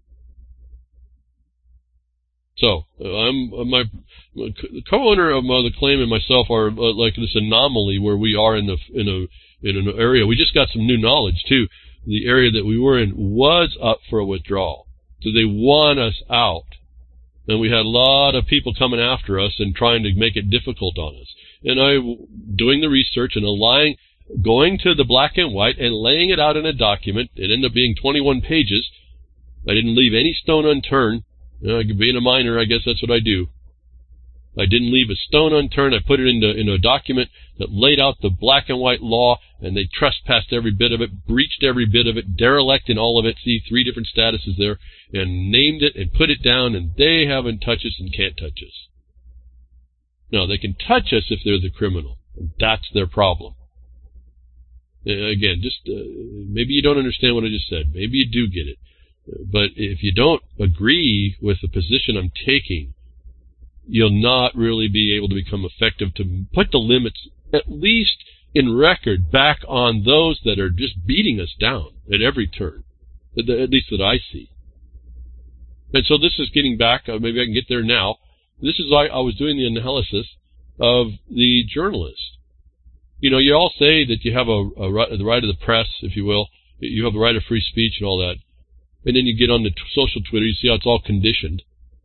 So, uh, I'm, uh, my, my co-owner of uh, the claim and myself are uh, like this anomaly where we are in the, in a, in an area. We just got some new knowledge too. The area that we were in was up for a withdrawal. So they want us out. And we had a lot of people coming after us and trying to make it difficult on us. And I, doing the research and aligning, going to the black and white and laying it out in a document, it ended up being twenty-one pages. I didn't leave any stone unturned. You know, being a miner, I guess that's what I do. I didn't leave a stone unturned. I put it into, into a document that laid out the black and white law, and they trespassed every bit of it, breached every bit of it, derelict in all of it. See, three different statuses there, and named it and put it down, and they haven't touched us and can't touch us. No, they can touch us if they're the criminal. That's their problem. Uh, again, just uh, maybe you don't understand what I just said. Maybe you do get it. But if you don't agree with the position I'm taking, you'll not really be able to become effective to put the limits, at least in record, back on those that are just beating us down at every turn, at least that I see. And so this is getting back, uh, maybe I can get there now. This is why I was doing the analysis of the journalist. You know, you all say that you have a, a right, the right of the press, if you will. You have the right of free speech and all that. And then you get on the t- social Twitter, you see how it's all conditioned.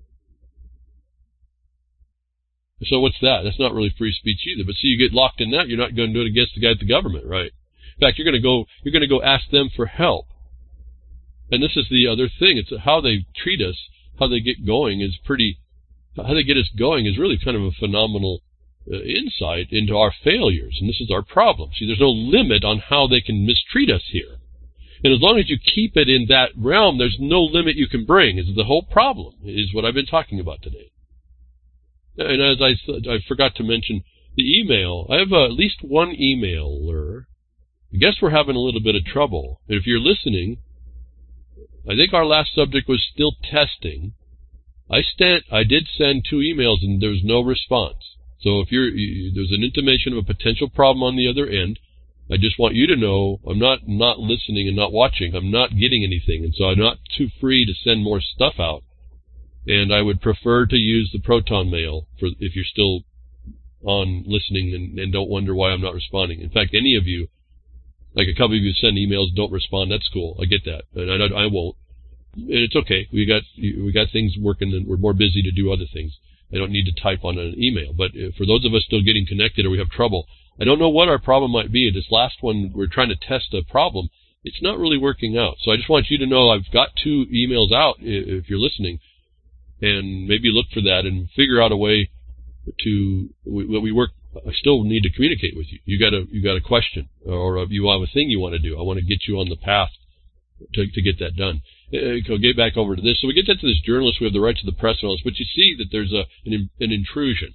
So what's that? That's not really free speech either. But see, you get locked in that, you're not going to do it against the guy at the government, right? In fact, you're going to go, you're going to go ask them for help. And this is the other thing. It's how they treat us, how they get going is pretty, how they get us going is really kind of a phenomenal uh, insight into our failures. And this is our problem. See, there's no limit on how they can mistreat us here. And as long as you keep it in that realm, there's no limit you can bring. Is the whole problem, is what I've been talking about today. And as I, I forgot to mention the email, I have uh, at least one emailer. I guess we're having a little bit of trouble. And if you're listening, I think our last subject was still testing. I stand, I did send two emails and there was no response. So if you're, you, there's an intimation of a potential problem on the other end, I just want you to know I'm not not listening and not watching. I'm not getting anything, and so I'm not too free to send more stuff out. And I would prefer to use the Proton Mail for if you're still on listening and, and don't wonder why I'm not responding. In fact, any of you, like a couple of you send emails, don't respond. That's cool. I get that, and I, I won't. And it's okay. We got we got things working, and we're more busy to do other things. I don't need to type on an email. But for those of us still getting connected or we have trouble, I don't know what our problem might be. This last one, we're trying to test a problem. It's not really working out. So I just want you to know I've got two emails out if you're listening, and maybe look for that and figure out a way to we, we work. I still need to communicate with you. You got a you got a question, or you have a thing you want to do. I want to get you on the path to to get that done. I'll get back over to this. So we get into this journalist. We have the rights of the press and all this, but you see that there's a an, an intrusion.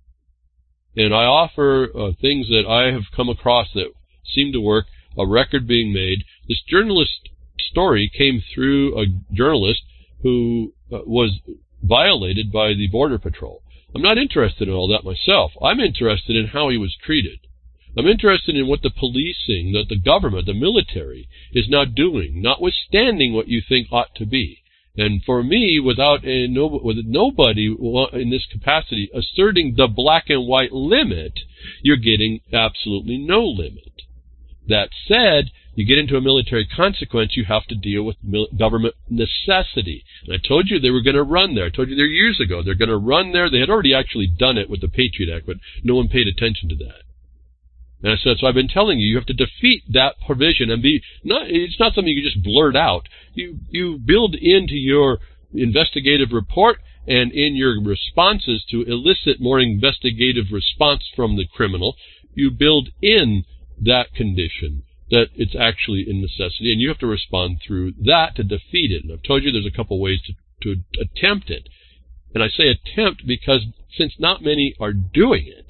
And I offer uh, things that I have come across that seem to work, a record being made. This journalist story came through a journalist who uh, was violated by the Border Patrol. I'm not interested in all that myself. I'm interested in how he was treated. I'm interested in what the policing, that the government, the military, is now doing, notwithstanding what you think ought to be. And for me, without a, no, with nobody in this capacity asserting the black and white limit, you're getting absolutely no limit. That said, you get into a military consequence, you have to deal with mil- government necessity. And I told you they were going to run there. I told you there years ago. They're going to run there. They had already actually done it with the Patriot Act, but no one paid attention to that. And I said, so I've been telling you, you have to defeat that provision and be not. It's not something you just blurt out. You you build into your investigative report and in your responses to elicit more investigative response from the criminal. You build in that condition that it's actually in necessity, and you have to respond through that to defeat it. And I've told you there's a couple ways to to attempt it, and I say attempt because since not many are doing it,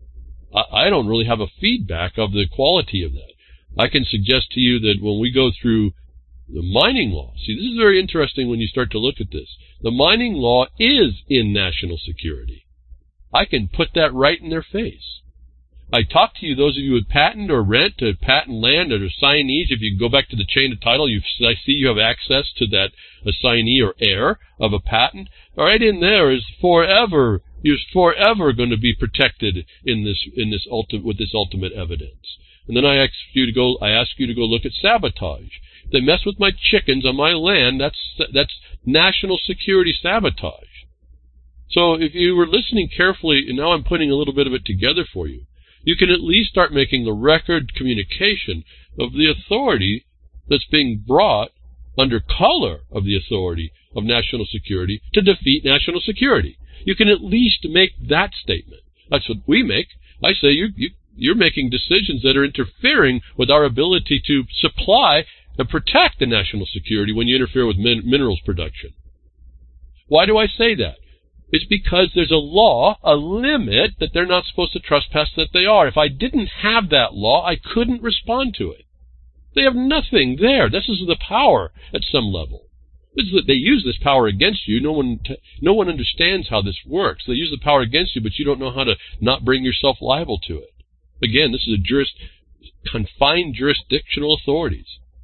I don't really have a feedback of the quality of that. I can suggest to you that when we go through the mining law, see, this is very interesting when you start to look at this. The mining law is in national security. I can put that right in their face. I talk to you, those of you with patent or rent, to patent land, or assignees. If you go back to the chain of title, you I see you have access to that assignee or heir of a patent. Right in there is forever. You're forever going to be protected in this in this ultimate with this ultimate evidence. And then I ask you to go. I ask you to go look at sabotage. If they mess with my chickens on my land, that's that's national security sabotage. So if you were listening carefully, and now I'm putting a little bit of it together for you, you can at least start making the record communication of the authority that's being brought under color of the authority of national security to defeat national security. You can at least make that statement. That's what we make. I say you, you, you're making decisions that are interfering with our ability to supply and protect the national security when you interfere with min- minerals production. Why do I say that? It's because there's a law, a limit, that they're not supposed to trespass that they are. If I didn't have that law, I couldn't respond to it. They have nothing there. This is the power at some level. This is that they use this power against you. No one, t- no one understands how this works. They use the power against you, but you don't know how to not bring yourself liable to it. Again, this is a juris, confined jurisdictional authorities.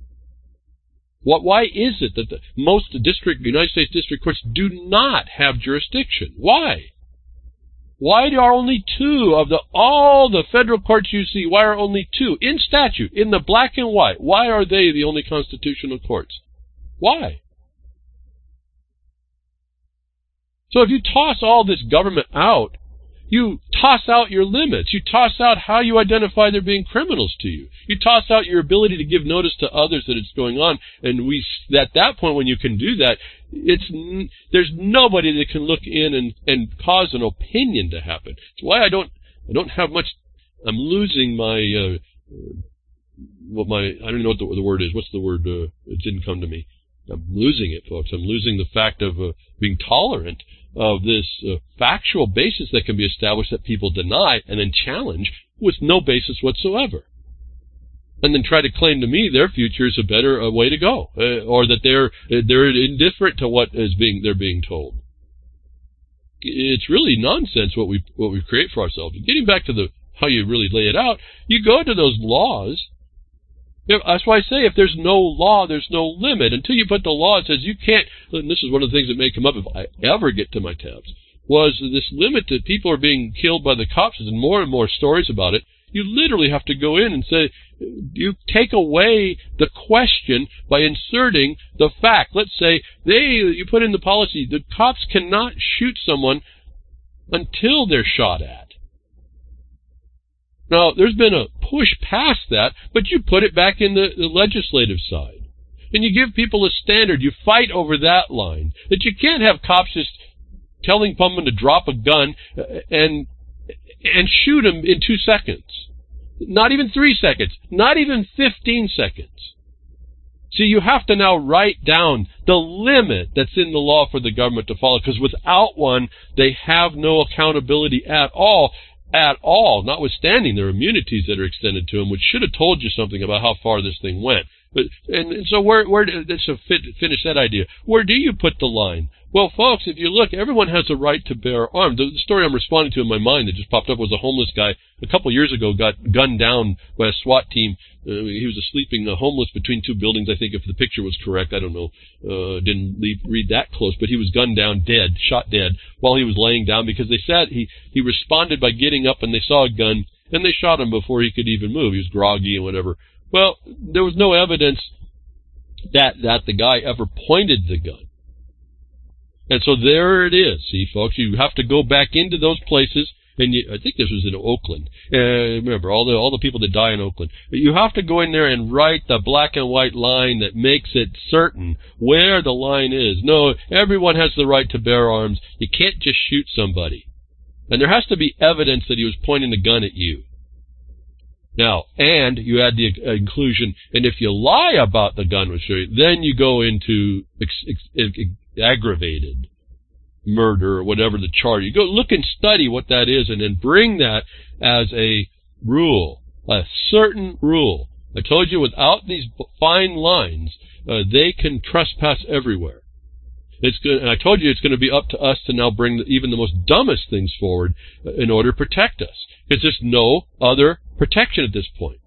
What? Why is it that the, most district, United States district courts do not have jurisdiction? Why? Why are only two of the all the federal courts you see? Why are only two in statute, in the black and white? Why are they the only constitutional courts? Why? So if you toss all this government out, you toss out your limits. You toss out how you identify there being criminals to you. You toss out your ability to give notice to others that it's going on. And we, at that point, when you can do that, it's there's nobody that can look in and, and cause an opinion to happen. It's why I don't I don't have much. I'm losing my uh, what my I don't know what the, the word is. What's the word? Uh, it didn't come to me. I'm losing it, folks. I'm losing the fact of uh, being tolerant of this uh, factual basis that can be established that people deny and then challenge with no basis whatsoever. And then try to claim to me their future is a better uh, way to go, uh, or that they're uh, they're indifferent to what is being they're being told. It's really nonsense what we what we create for ourselves. Getting back to the how you really lay it out, you go to those laws. That's why I say if there's no law, there's no limit. Until you put the law that says you can't, and this is one of the things that may come up if I ever get to my tabs, was this limit that people are being killed by the cops, and more and more stories about it. You literally have to go in and say, you take away the question by inserting the fact. Let's say they, you put in the policy, the cops cannot shoot someone until they're shot at. Now, there's been a push past that, but you put it back in the, the legislative side. And you give people a standard. You fight over that line. That you can't have cops just telling someone to drop a gun and and shoot them in two seconds. Not even three seconds. Not even fifteen seconds. So you have to now write down the limit that's in the law for the government to follow, because without one, they have no accountability at all. At all, notwithstanding their immunities that are extended to them, which should have told you something about how far this thing went. But and, and so where where so fit, finish that idea. Where do you put the line? Well, folks, if you look, everyone has a right to bear arms. The, the story I'm responding to in my mind that just popped up was a homeless guy a couple years ago got gunned down by a SWAT team. Uh, he was a sleeping uh, homeless between two buildings. I think if the picture was correct, I don't know, uh, didn't leave, read that close, but he was gunned down, dead, shot dead while he was laying down because they said he he responded by getting up and they saw a gun and they shot him before he could even move. He was groggy and whatever. Well, there was no evidence that that the guy ever pointed the gun. And so there it is. See, folks, you have to go back into those places. And you, I think this was in Oakland. Uh, remember, all the all the people that die in Oakland. You have to go in there and write the black and white line that makes it certain where the line is. No, everyone has the right to bear arms. You can't just shoot somebody. And there has to be evidence that he was pointing a gun at you. Now, and you add the inclusion, and if you lie about the gun was shooting, then you go into ex, ex, ex, aggravated murder or whatever the charge. You go look and study what that is and then bring that as a rule, a certain rule. I told you without these fine lines, uh, they can trespass everywhere. It's good, and I told you it's going to be up to us to now bring the, even the most dumbest things forward in order to protect us. Because there's no other protection at this point.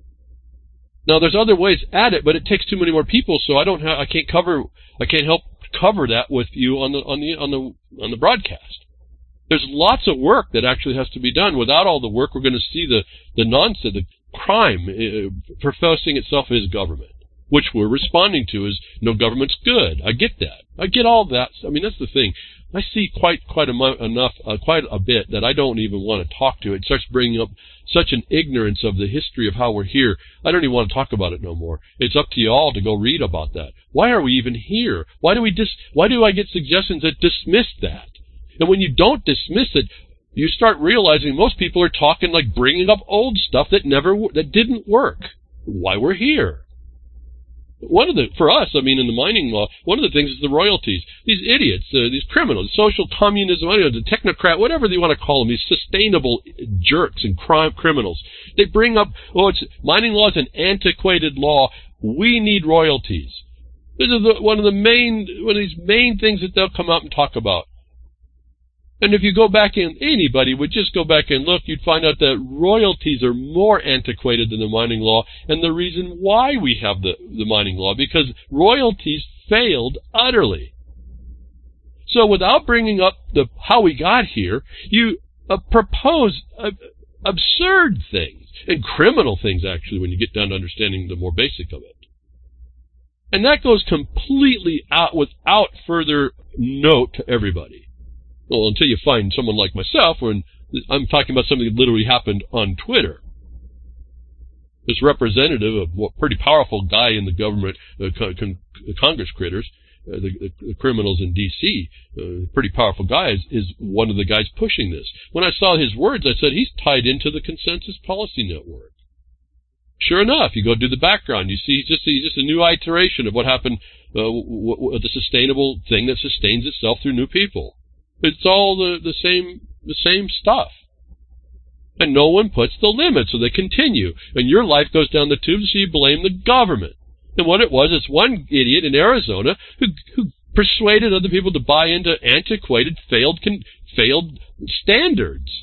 Now there's other ways at it, but it takes too many more people, so I don't have, I can't cover, I can't help cover that with you on the on the on the on the broadcast. There's lots of work that actually has to be done. Without all the work, we're going to see the the nonsense, the crime uh, professing itself as government, which we're responding to as no government's good. I get that. I get all that. I mean, that's the thing. I see quite quite a, enough, uh, quite a bit that I don't even want to talk to. It starts bringing up such an ignorance of the history of how we're here. I don't even want to talk about it no more. It's up to you all to go read about that. Why are we even here? Why do we dis? Why do I get suggestions that dismiss that? And when you don't dismiss it, you start realizing most people are talking like bringing up old stuff that never that didn't work. Why we're here. One of the, for us, I mean, in the mining law, one of the things is the royalties. These idiots, uh, these criminals, social communism, the technocrat, whatever they want to call them, these sustainable jerks and crime criminals. They bring up, oh, it's mining law is an antiquated law. We need royalties. This is the, one of the main, one of these main things that they'll come out and talk about. And if you go back in, anybody would just go back and look, you'd find out that royalties are more antiquated than the mining law, and the reason why we have the, the mining law, because royalties failed utterly. So without bringing up the how we got here, you uh, propose uh, absurd things, and criminal things, actually, when you get down to understanding the more basic of it. And that goes completely out without further note to everybody. Well, until you find someone like myself, when I'm talking about something that literally happened on Twitter. This representative, a pretty powerful guy in the government, uh, con- con- Congress critters, uh, the, the criminals in D C, uh, pretty powerful guy, is, is one of the guys pushing this. When I saw his words, I said, he's tied into the Consensus Policy Network. Sure enough, you go do the background, you see just, just a new iteration of what happened, uh, w- w- the sustainable thing that sustains itself through new people. It's all the, the same the same stuff. And no one puts the limit, so they continue. And your life goes down the tubes, so you blame the government. And what it was, it's one idiot in Arizona who, who persuaded other people to buy into antiquated, failed, con, failed standards.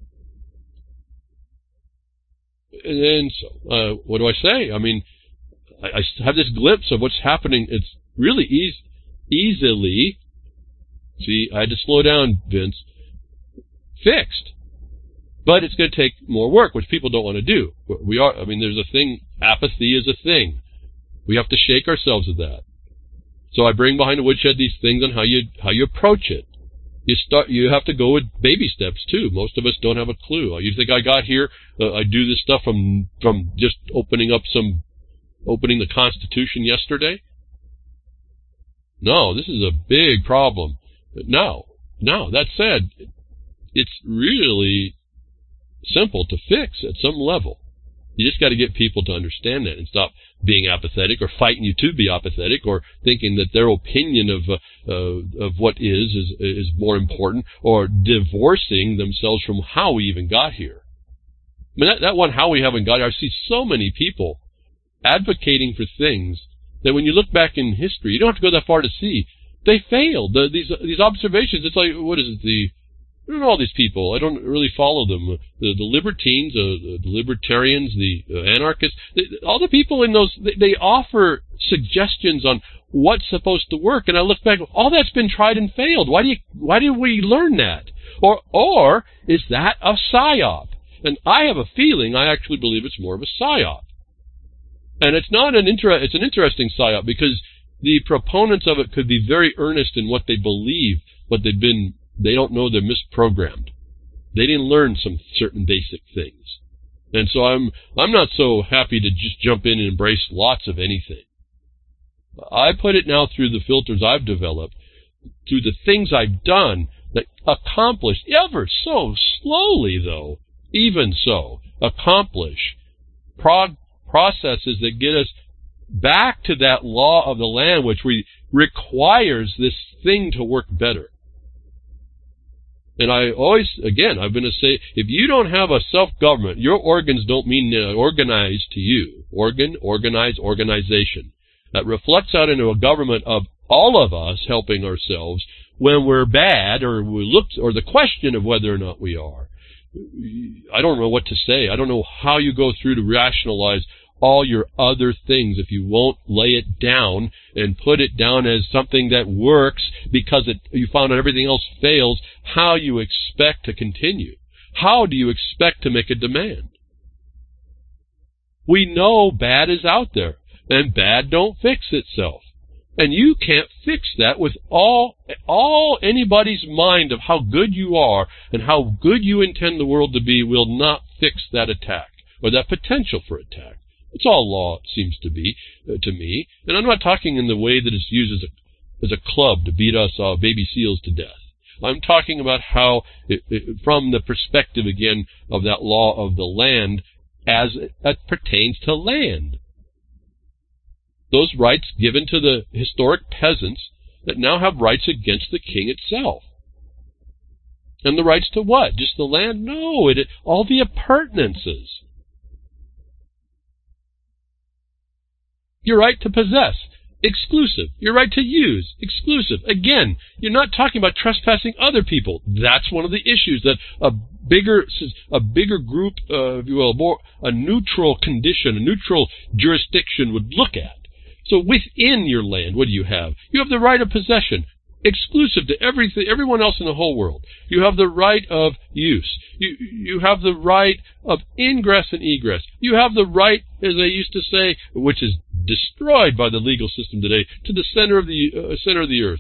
And so, uh, what do I say? I mean, I, I have this glimpse of what's happening. It's really easy, easily, see, I had to slow down, Vince, fixed. But it's going to take more work, which people don't want to do. We are, I mean, there's a thing, apathy is a thing. We have to shake ourselves of that. So I bring behind the woodshed these things on how you, how you approach it. You start, you have to go with baby steps too. Most of us don't have a clue. You think I got here, uh, I do this stuff from, from just opening up some, opening the Constitution yesterday? No, this is a big problem. But now, now, that said, it's really simple to fix at some level. You just got to get people to understand that and stop being apathetic or fighting you to be apathetic or thinking that their opinion of uh, uh, of what is, is is more important or divorcing themselves from how we even got here. I mean, that, that one, how we haven't got here, I see so many people advocating for things that when you look back in history, you don't have to go that far to see, they failed. The, these these observations, it's like, what is it, the I don't know all these people. I don't really follow them. The, the libertines, uh, the libertarians, the uh, anarchists, they, all the people in those, they, they offer suggestions on what's supposed to work. And I look back, all that's been tried and failed. Why do you, why did we learn that? Or, or is that a psyop? And I have a feeling, I actually believe it's more of a psyop. And it's not an inter, it's an interesting psyop because the proponents of it could be very earnest in what they believe, what they've been. They don't know they're misprogrammed. They didn't learn some certain basic things. And so I'm I'm not so happy to just jump in and embrace lots of anything. I put it now through the filters I've developed, through the things I've done that accomplish, ever so slowly though, even so, accomplish prog- processes that get us back to that law of the land which we, requires this thing to work better. And I always, again, I'm going to say, if you don't have a self-government, your organs don't mean uh, organized to you. Organ, organize, organization. That reflects out into a government of all of us helping ourselves when we're bad or we look, or the question of whether or not we are. I don't know what to say. I don't know how you go through to rationalize all your other things if you won't lay it down and put it down as something that works because it, you found out everything else fails. How you expect to continue? How do you expect to make a demand? We know bad is out there, and bad don't fix itself. And you can't fix that with all, all anybody's mind of how good you are and how good you intend the world to be will not fix that attack or that potential for attack. It's all law, it seems to be, uh, to me. And I'm not talking in the way that it's used as a, as a club to beat us uh, baby seals to death. I'm talking about how, it, it, from the perspective, again, of that law of the land as it, it pertains to land. Those rights given to the historic peasants that now have rights against the king itself. And the rights to what? Just the land? No, it, all the appurtenances. Your right to possess, exclusive. Your right to use, exclusive. Again, you're not talking about trespassing other people. That's one of the issues that a bigger, a bigger group, uh, if you will, more a neutral condition, a neutral jurisdiction would look at. So within your land, what do you have? You have the right of possession, exclusive to everything, everyone else in the whole world. You have the right of use. You, you have the right of ingress and egress. You have the right, as they used to say, which is destroyed by the legal system today, to the center of the uh, center of the earth.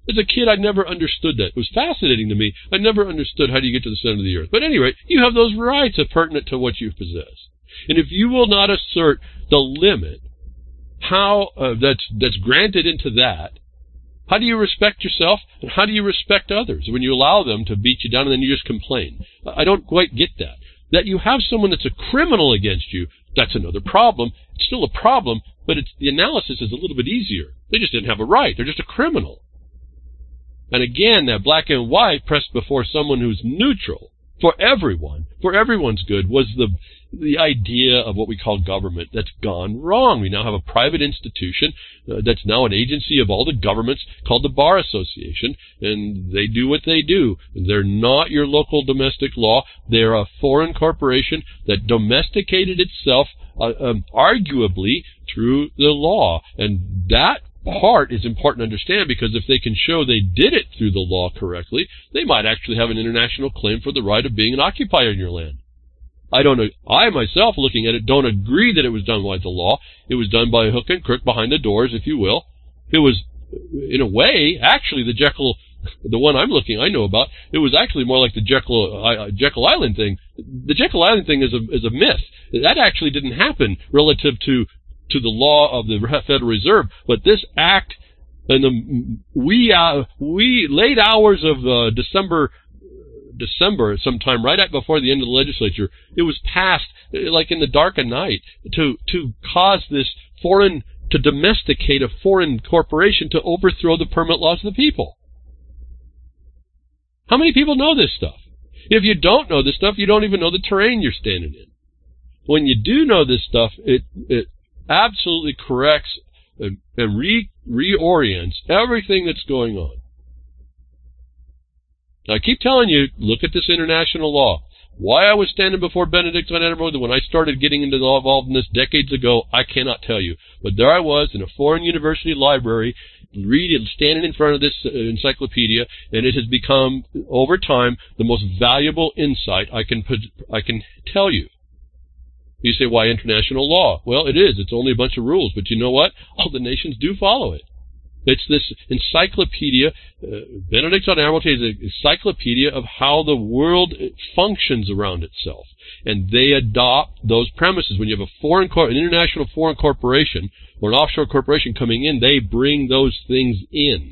As a kid, I never understood that. It was fascinating to me. I never understood how do you get to the center of the earth. But anyway, you have those rights that are pertinent to what you possess. And if you will not assert the limit, how uh, that's that's granted into that, how do you respect yourself and how do you respect others when you allow them to beat you down and then you just complain? I don't quite get that. That you have someone that's a criminal against you, that's another problem. It's still a problem, but it's, the analysis is a little bit easier. They just didn't have a right. They're just a criminal. And again, that black and white pressed before someone who's neutral for everyone, for everyone's good, was the the idea of what we call government that's gone wrong. We now have a private institution uh, that's now an agency of all the governments called the Bar Association, and they do what they do. They're not your local domestic law. They're a foreign corporation that domesticated itself uh, um, arguably through the law. And that part is important to understand, because if they can show they did it through the law correctly, they might actually have an international claim for the right of being an occupier in your land. I don't know. I myself, looking at it, don't agree that it was done by the law. It was done by hook and crook behind the doors, if you will. It was, in a way, actually the Jekyll, the one I'm looking, I know about, it was actually more like the Jekyll, uh, Jekyll Island thing. The Jekyll Island thing is a, is a myth. That actually didn't happen relative to, to the law of the Federal Reserve. But this act, in the wee, uh, wee late hours of uh, December, December, sometime right at before the end of the legislature, it was passed like in the dark of night to to cause this foreign, to domesticate a foreign corporation to overthrow the permanent laws of the people. How many people know this stuff? If you don't know this stuff, you don't even know the terrain you're standing in. When you do know this stuff, it it absolutely corrects and, and re, reorients everything that's going on. I keep telling you, look at this international law. Why I was standing before Benedict on Edinburgh when I started getting into involved in this decades ago, I cannot tell you. But there I was in a foreign university library, reading, standing in front of this encyclopedia, and it has become, over time, the most valuable insight I can put, I can tell you. You say, why international law? Well, it is. It's only a bunch of rules. But you know what? All the nations do follow it. It's this encyclopedia. Uh, Benedict on Admiralty is an encyclopedia of how the world functions around itself. And they adopt those premises. When you have a foreign, cor- an international foreign corporation or an offshore corporation coming in, they bring those things in.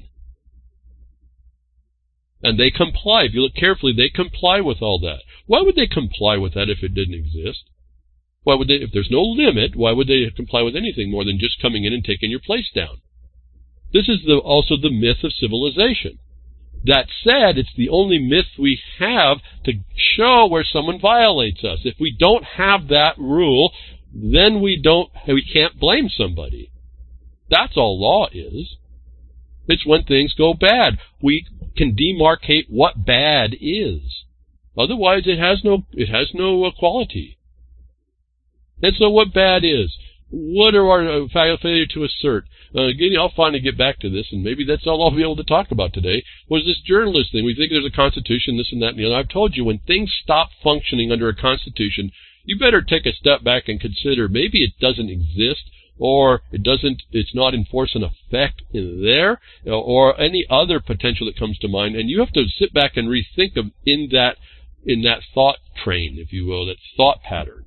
And they comply. If you look carefully, they comply with all that. Why would they comply with that if it didn't exist? Why would they, if there's no limit, why would they comply with anything more than just coming in and taking your place down? This is the, also the myth of civilization. That said, it's the only myth we have to show where someone violates us. If we don't have that rule, then we don't, we can't blame somebody. That's all law is. It's when things go bad. We can demarcate what bad is. Otherwise, it has no, it has no quality. And so what bad is? What are our failure to assert? Uh, again, I'll finally get back to this, and maybe that's all I'll be able to talk about today, was this journalist thing. We think there's a constitution, this and that, and the other. I've told you, when things stop functioning under a constitution, you better take a step back and consider maybe it doesn't exist, or it doesn't, it's not in force and effect in there, or any other potential that comes to mind, and you have to sit back and rethink of in that, in that thought train, if you will, that thought pattern.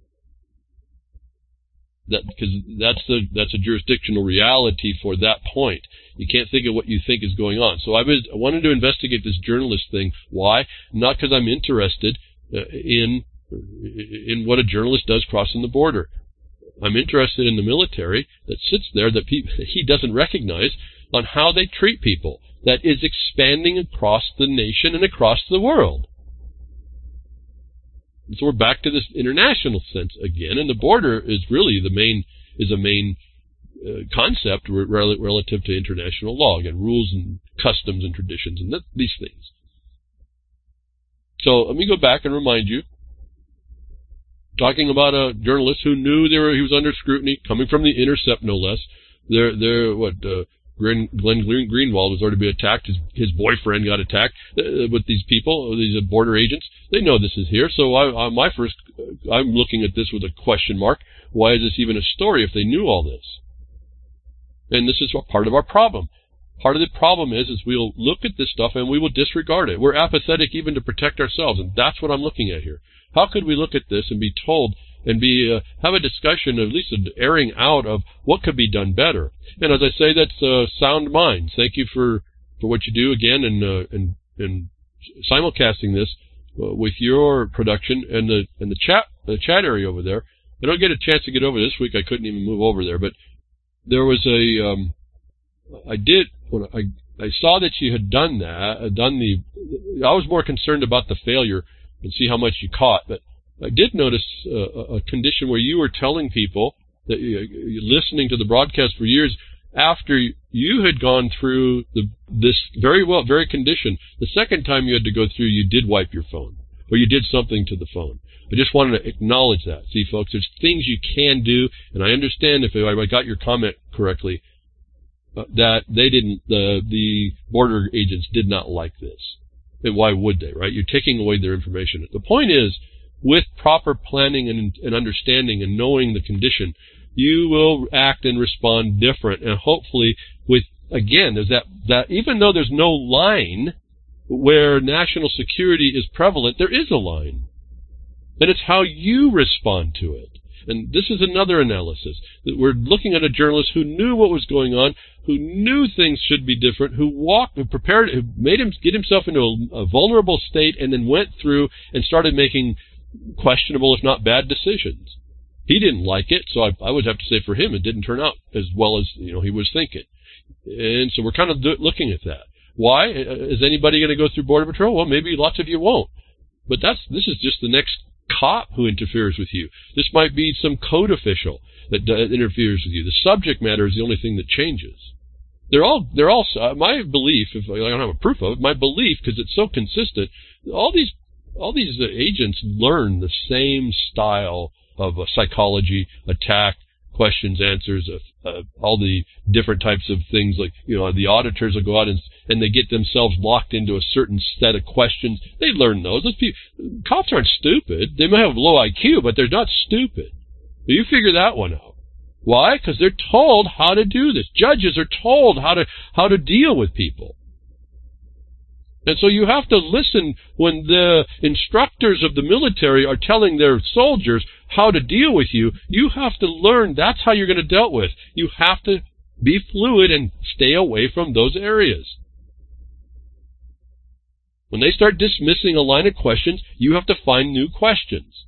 That, because that's the that's a jurisdictional reality for that point. You can't think of what you think is going on. So I, was, I wanted to investigate this journalist thing. Why? Not because I'm interested uh, in in what a journalist does crossing the border. I'm interested in the military that sits there that pe- he doesn't recognize on how they treat people. That is expanding across the nation and across the world. So we're back to this international sense again, and the border is really the main is a main uh, concept re- relative to international law. Again, rules and customs and traditions and th- these things. So let me go back and remind you, talking about a journalist who knew they were, he was under scrutiny, coming from the Intercept no less. They're, they're what uh, Glenn, Glenn Greenwald was already being attacked. His, his boyfriend got attacked uh, with these people, these uh, border agents. They know this is here. So I, I, my first, uh, I'm looking at this with a question mark. Why is this even a story if they knew all this? And this is part of our problem. Part of the problem is, is we'll look at this stuff and we will disregard it. We're apathetic even to protect ourselves, and that's what I'm looking at here. How could we look at this and be told and be uh, have a discussion, at least an airing out of what could be done better? And as I say, that's uh, sound mind. Thank you for, for what you do again and uh, and and simulcasting this uh, with your production and the and the chat the chat area over there. I don't get a chance to get over this week. I couldn't even move over there, but there was a um, I did when I I saw that you had done that, uh, done the. I was more concerned about the failure and see how much you caught, but I did notice uh, a condition where you were telling people that you, you're listening to the broadcast for years after you had gone through the this very well very condition. The second time you had to go through, you did wipe your phone or you did something to the phone. I just wanted to acknowledge that. See, folks, there's things you can do, and I understand if I got your comment correctly, uh, that they didn't, the the border agents did not like this. And why would they, right? You're taking away their information. The point is, with proper planning and, and understanding and knowing the condition, you will act and respond different. And hopefully with, again, there's that, that even though there's no line where national security is prevalent, there is a line. And it's how you respond to it. And this is another analysis. That we're looking at a journalist who knew what was going on, who knew things should be different, who walked, who prepared, who made him get himself into a, a vulnerable state and then went through and started making questionable, if not bad, decisions. He didn't like it, so I, I would have to say for him it didn't turn out as well as you know he was thinking. And so we're kind of do, looking at that. Why? Is anybody going to go through Border Patrol? Well, maybe lots of you won't. But that's this is just the next cop who interferes with you. This might be some code official that uh, interferes with you. The subject matter is the only thing that changes. They're all, they're all, uh, my belief, if I don't have a proof of it, my belief, because it's so consistent, all these, all these uh, agents learn the same style of uh, psychology, attack, questions, answers, uh, uh, all the different types of things like, you know, the auditors will go out and, and they get themselves locked into a certain set of questions. They learn those. Those people, cops aren't stupid. They may have low I Q, but they're not stupid. You figure that one out. Why? Because they're told how to do this. Judges are told how to, how to deal with people. And so you have to listen when the instructors of the military are telling their soldiers how to deal with you. You have to learn that's how you're going to deal with. You have to be fluid and stay away from those areas. When they start dismissing a line of questions, you have to find new questions.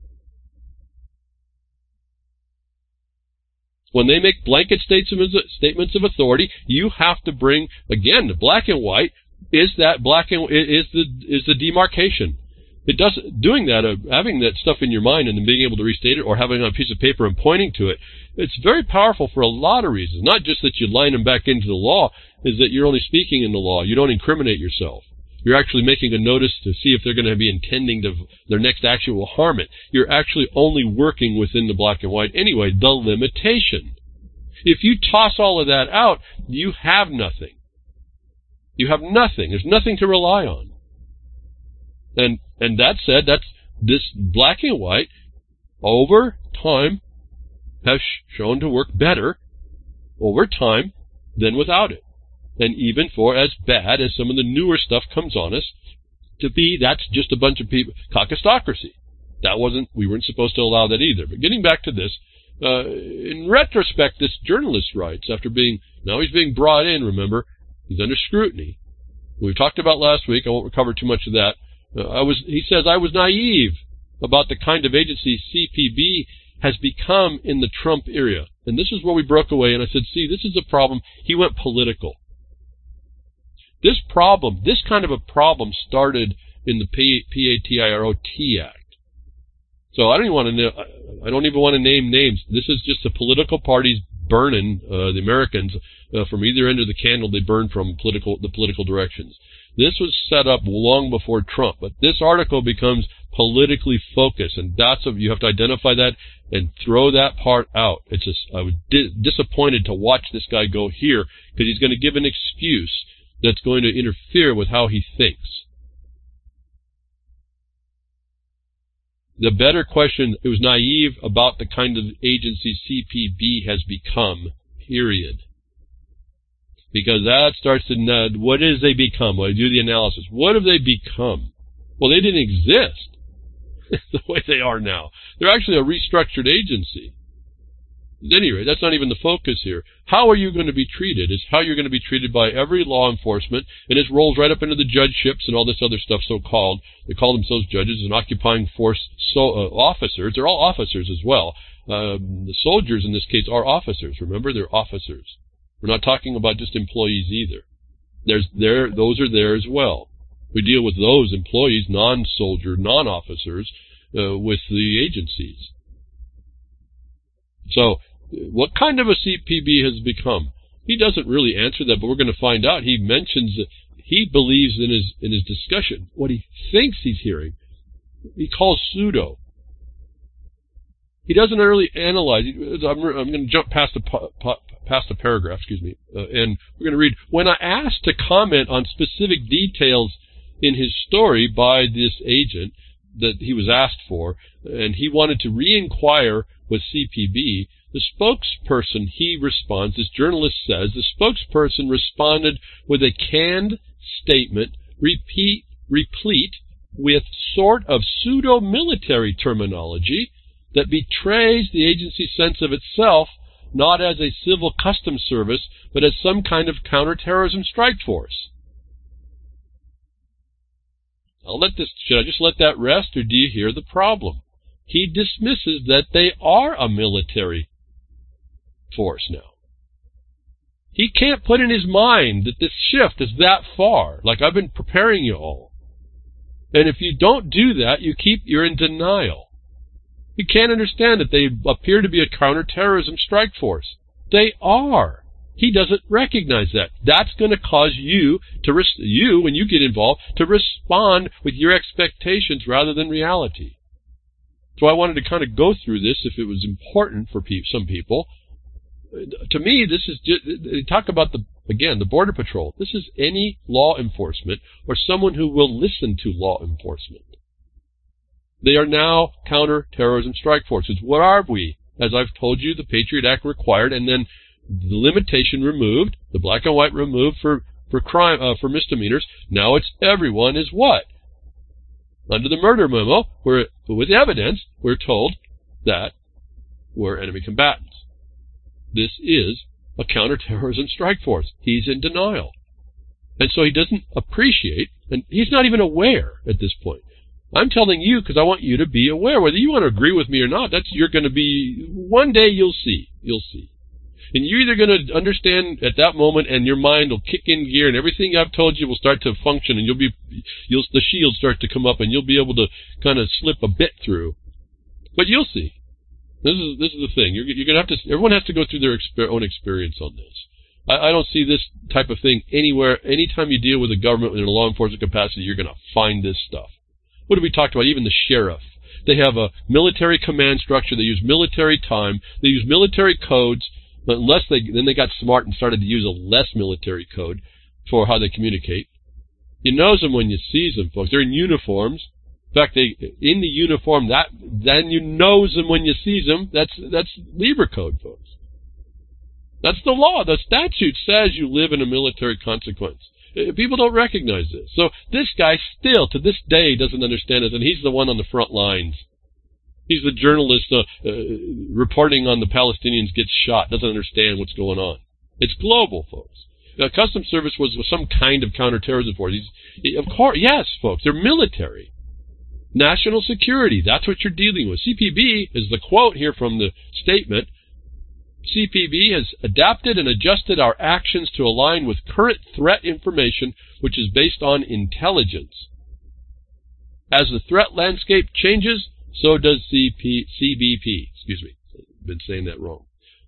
When they make blanket statements of authority, you have to bring, again, the black and white. Is that black and is the is the demarcation? It does doing that, uh, having that stuff in your mind and then being able to restate it, or having it on a piece of paper and pointing to it. It's very powerful for a lot of reasons. Not just that you line them back into the law, is that you're only speaking in the law. You don't incriminate yourself. You're actually making a notice to see if they're going to be intending to their next action will harm it. You're actually only working within the black and white anyway. The limitation. If you toss all of that out, you have nothing. You have nothing. There's nothing to rely on. And and that said, that's this black and white over time has shown to work better over time than without it. And even for as bad as some of the newer stuff comes on us to be, that's just a bunch of people, caucustocracy. That wasn't, we weren't supposed to allow that either. But getting back to this, uh, in retrospect, this journalist writes, after being, now he's being brought in, remember, he's under scrutiny. We talked about last week. I won't recover too much of that. Uh, I was. He says, I was naive about the kind of agency C P B has become in the Trump era. And this is where we broke away, and I said, see, this is a problem. He went political. This problem, this kind of a problem started in the P A T I R O T Act. So I don't even want to know, I don't even want to name names. This is just the political parties burning uh, the Americans uh, from either end of the candle. They burn from political the political directions. This was set up long before Trump, but this article becomes politically focused, and that's a, you have to identify that and throw that part out. It's just, I was di- disappointed to watch this guy go here because he's going to give an excuse that's going to interfere with how he thinks. The better question, it was naive about the kind of agency C P B has become, period. Because that starts to, uh, what is they become? When I do the analysis, what have they become? Well, they didn't exist the way they are now. They're actually a restructured agency. At any rate, that's not even the focus here. How are you going to be treated is how you're going to be treated by every law enforcement, and it rolls right up into the judgeships and all this other stuff so-called. They call themselves judges and occupying force so, uh, officers. They're all officers as well. Um, the soldiers in this case are officers. Remember, they're officers. We're not talking about just employees either. There's there; those are there as well. We deal with those employees, non-soldier, non-officers, uh, with the agencies. So, what kind of a C P B has become? He doesn't really answer that, but we're going to find out. He mentions that he believes in his in his discussion what he thinks he's hearing. He calls pseudo. He doesn't really analyze. I'm, I'm going to jump past the past the paragraph, excuse me, uh, and we're going to read. When I asked to comment on specific details in his story by this agent that he was asked for, and he wanted to re-inquire with C P B, the spokesperson, he responds, this journalist says, the spokesperson responded with a canned statement repeat, replete with sort of pseudo-military terminology that betrays the agency's sense of itself not as a civil customs service, but as some kind of counterterrorism strike force. I'll let this, should I just let that rest, or do you hear the problem? He dismisses that they are a military force now. He can't put in his mind that this shift is that far, like I've been preparing you all. And if you don't do that, you keep, you're in denial. You can't understand that they appear to be a counterterrorism strike force. They are. He doesn't recognize that. That's going to cause you to res- you when you get involved to respond with your expectations rather than reality. So I wanted to kind of go through this if it was important for pe- some people. To me, this is just, they talk about the again the Border Patrol. This is any law enforcement or someone who will listen to law enforcement. They are now counterterrorism strike forces. What are we? As I've told you, the Patriot Act required, and then the limitation removed, the black and white removed for for crime uh, for misdemeanors. Now it's everyone is what? Under the murder memo, we're, with evidence, we're told that we're enemy combatants. This is a counterterrorism strike force. He's in denial. And so he doesn't appreciate, and he's not even aware at this point. I'm telling you because I want you to be aware. Whether you want to agree with me or not, that's you're going to be, one day you'll see. You'll see. And you're either going to understand at that moment, and your mind will kick in gear, and everything I've told you will start to function, and you'll be, you'll the shield start to come up, and you'll be able to kind of slip a bit through. But you'll see. This is this is the thing. You're, you're going to have to. Everyone has to go through their exper- own experience on this. I, I don't see this type of thing anywhere. Anytime you deal with the government in a law enforcement capacity, you're going to find this stuff. What have we talked about? Even the sheriff. They have a military command structure. They use military time. They use military codes. But unless they then they got smart and started to use a less military code for how they communicate. You knows them when you sees them, folks. They're in uniforms. In fact, they in the uniform that then you knows them when you sees them. That's that's Lieber code, folks. That's the law. The statute says you live in a military consequence. People don't recognize this. So this guy still, to this day, doesn't understand it, and he's the one on the front lines. He's the journalist uh, uh, reporting on the Palestinians get shot, doesn't understand what's going on. It's global, folks. Uh, Customs Service was, was some kind of counterterrorism force. He's, of course, yes, folks, they're military. National security, that's what you're dealing with. C P B is the quote here from the statement. C P B has adapted and adjusted our actions to align with current threat information, which is based on intelligence. As the threat landscape changes, so does C B P. Excuse me, I've been saying that wrong.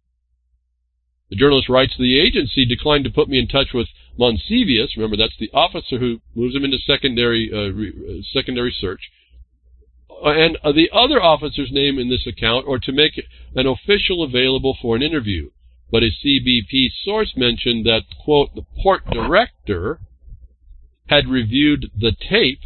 The journalist writes, the agency declined to put me in touch with Monsivius. Remember, that's the officer who moves him into secondary uh, re, uh, secondary search. And uh, the other officer's name in this account, or to make an official available for an interview. But a C B P source mentioned that, quote, the port director had reviewed the tape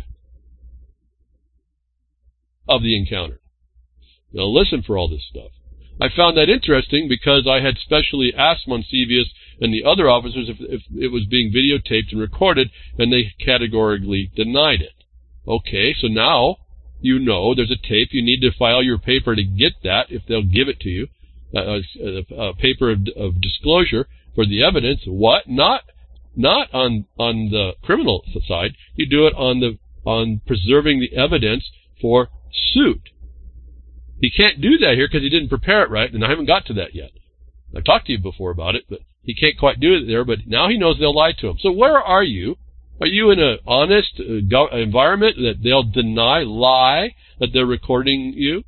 of the encounter. Now listen for all this stuff. I found that interesting because I had specially asked Monsivius and the other officers if, if it was being videotaped and recorded, and they categorically denied it. Okay, so now you know there's a tape. You need to file your paper to get that, if they'll give it to you, a, a, a paper of, of disclosure for the evidence. What? Not not on on the criminal side. You do it on the on preserving the evidence for suit. He can't do that here because he didn't prepare it right, and I haven't got to that yet. I've talked to you before about it, but he can't quite do it there, but now he knows they'll lie to him. So where are you? Are you in an honest uh, go- environment that they'll deny, lie, that they're recording you?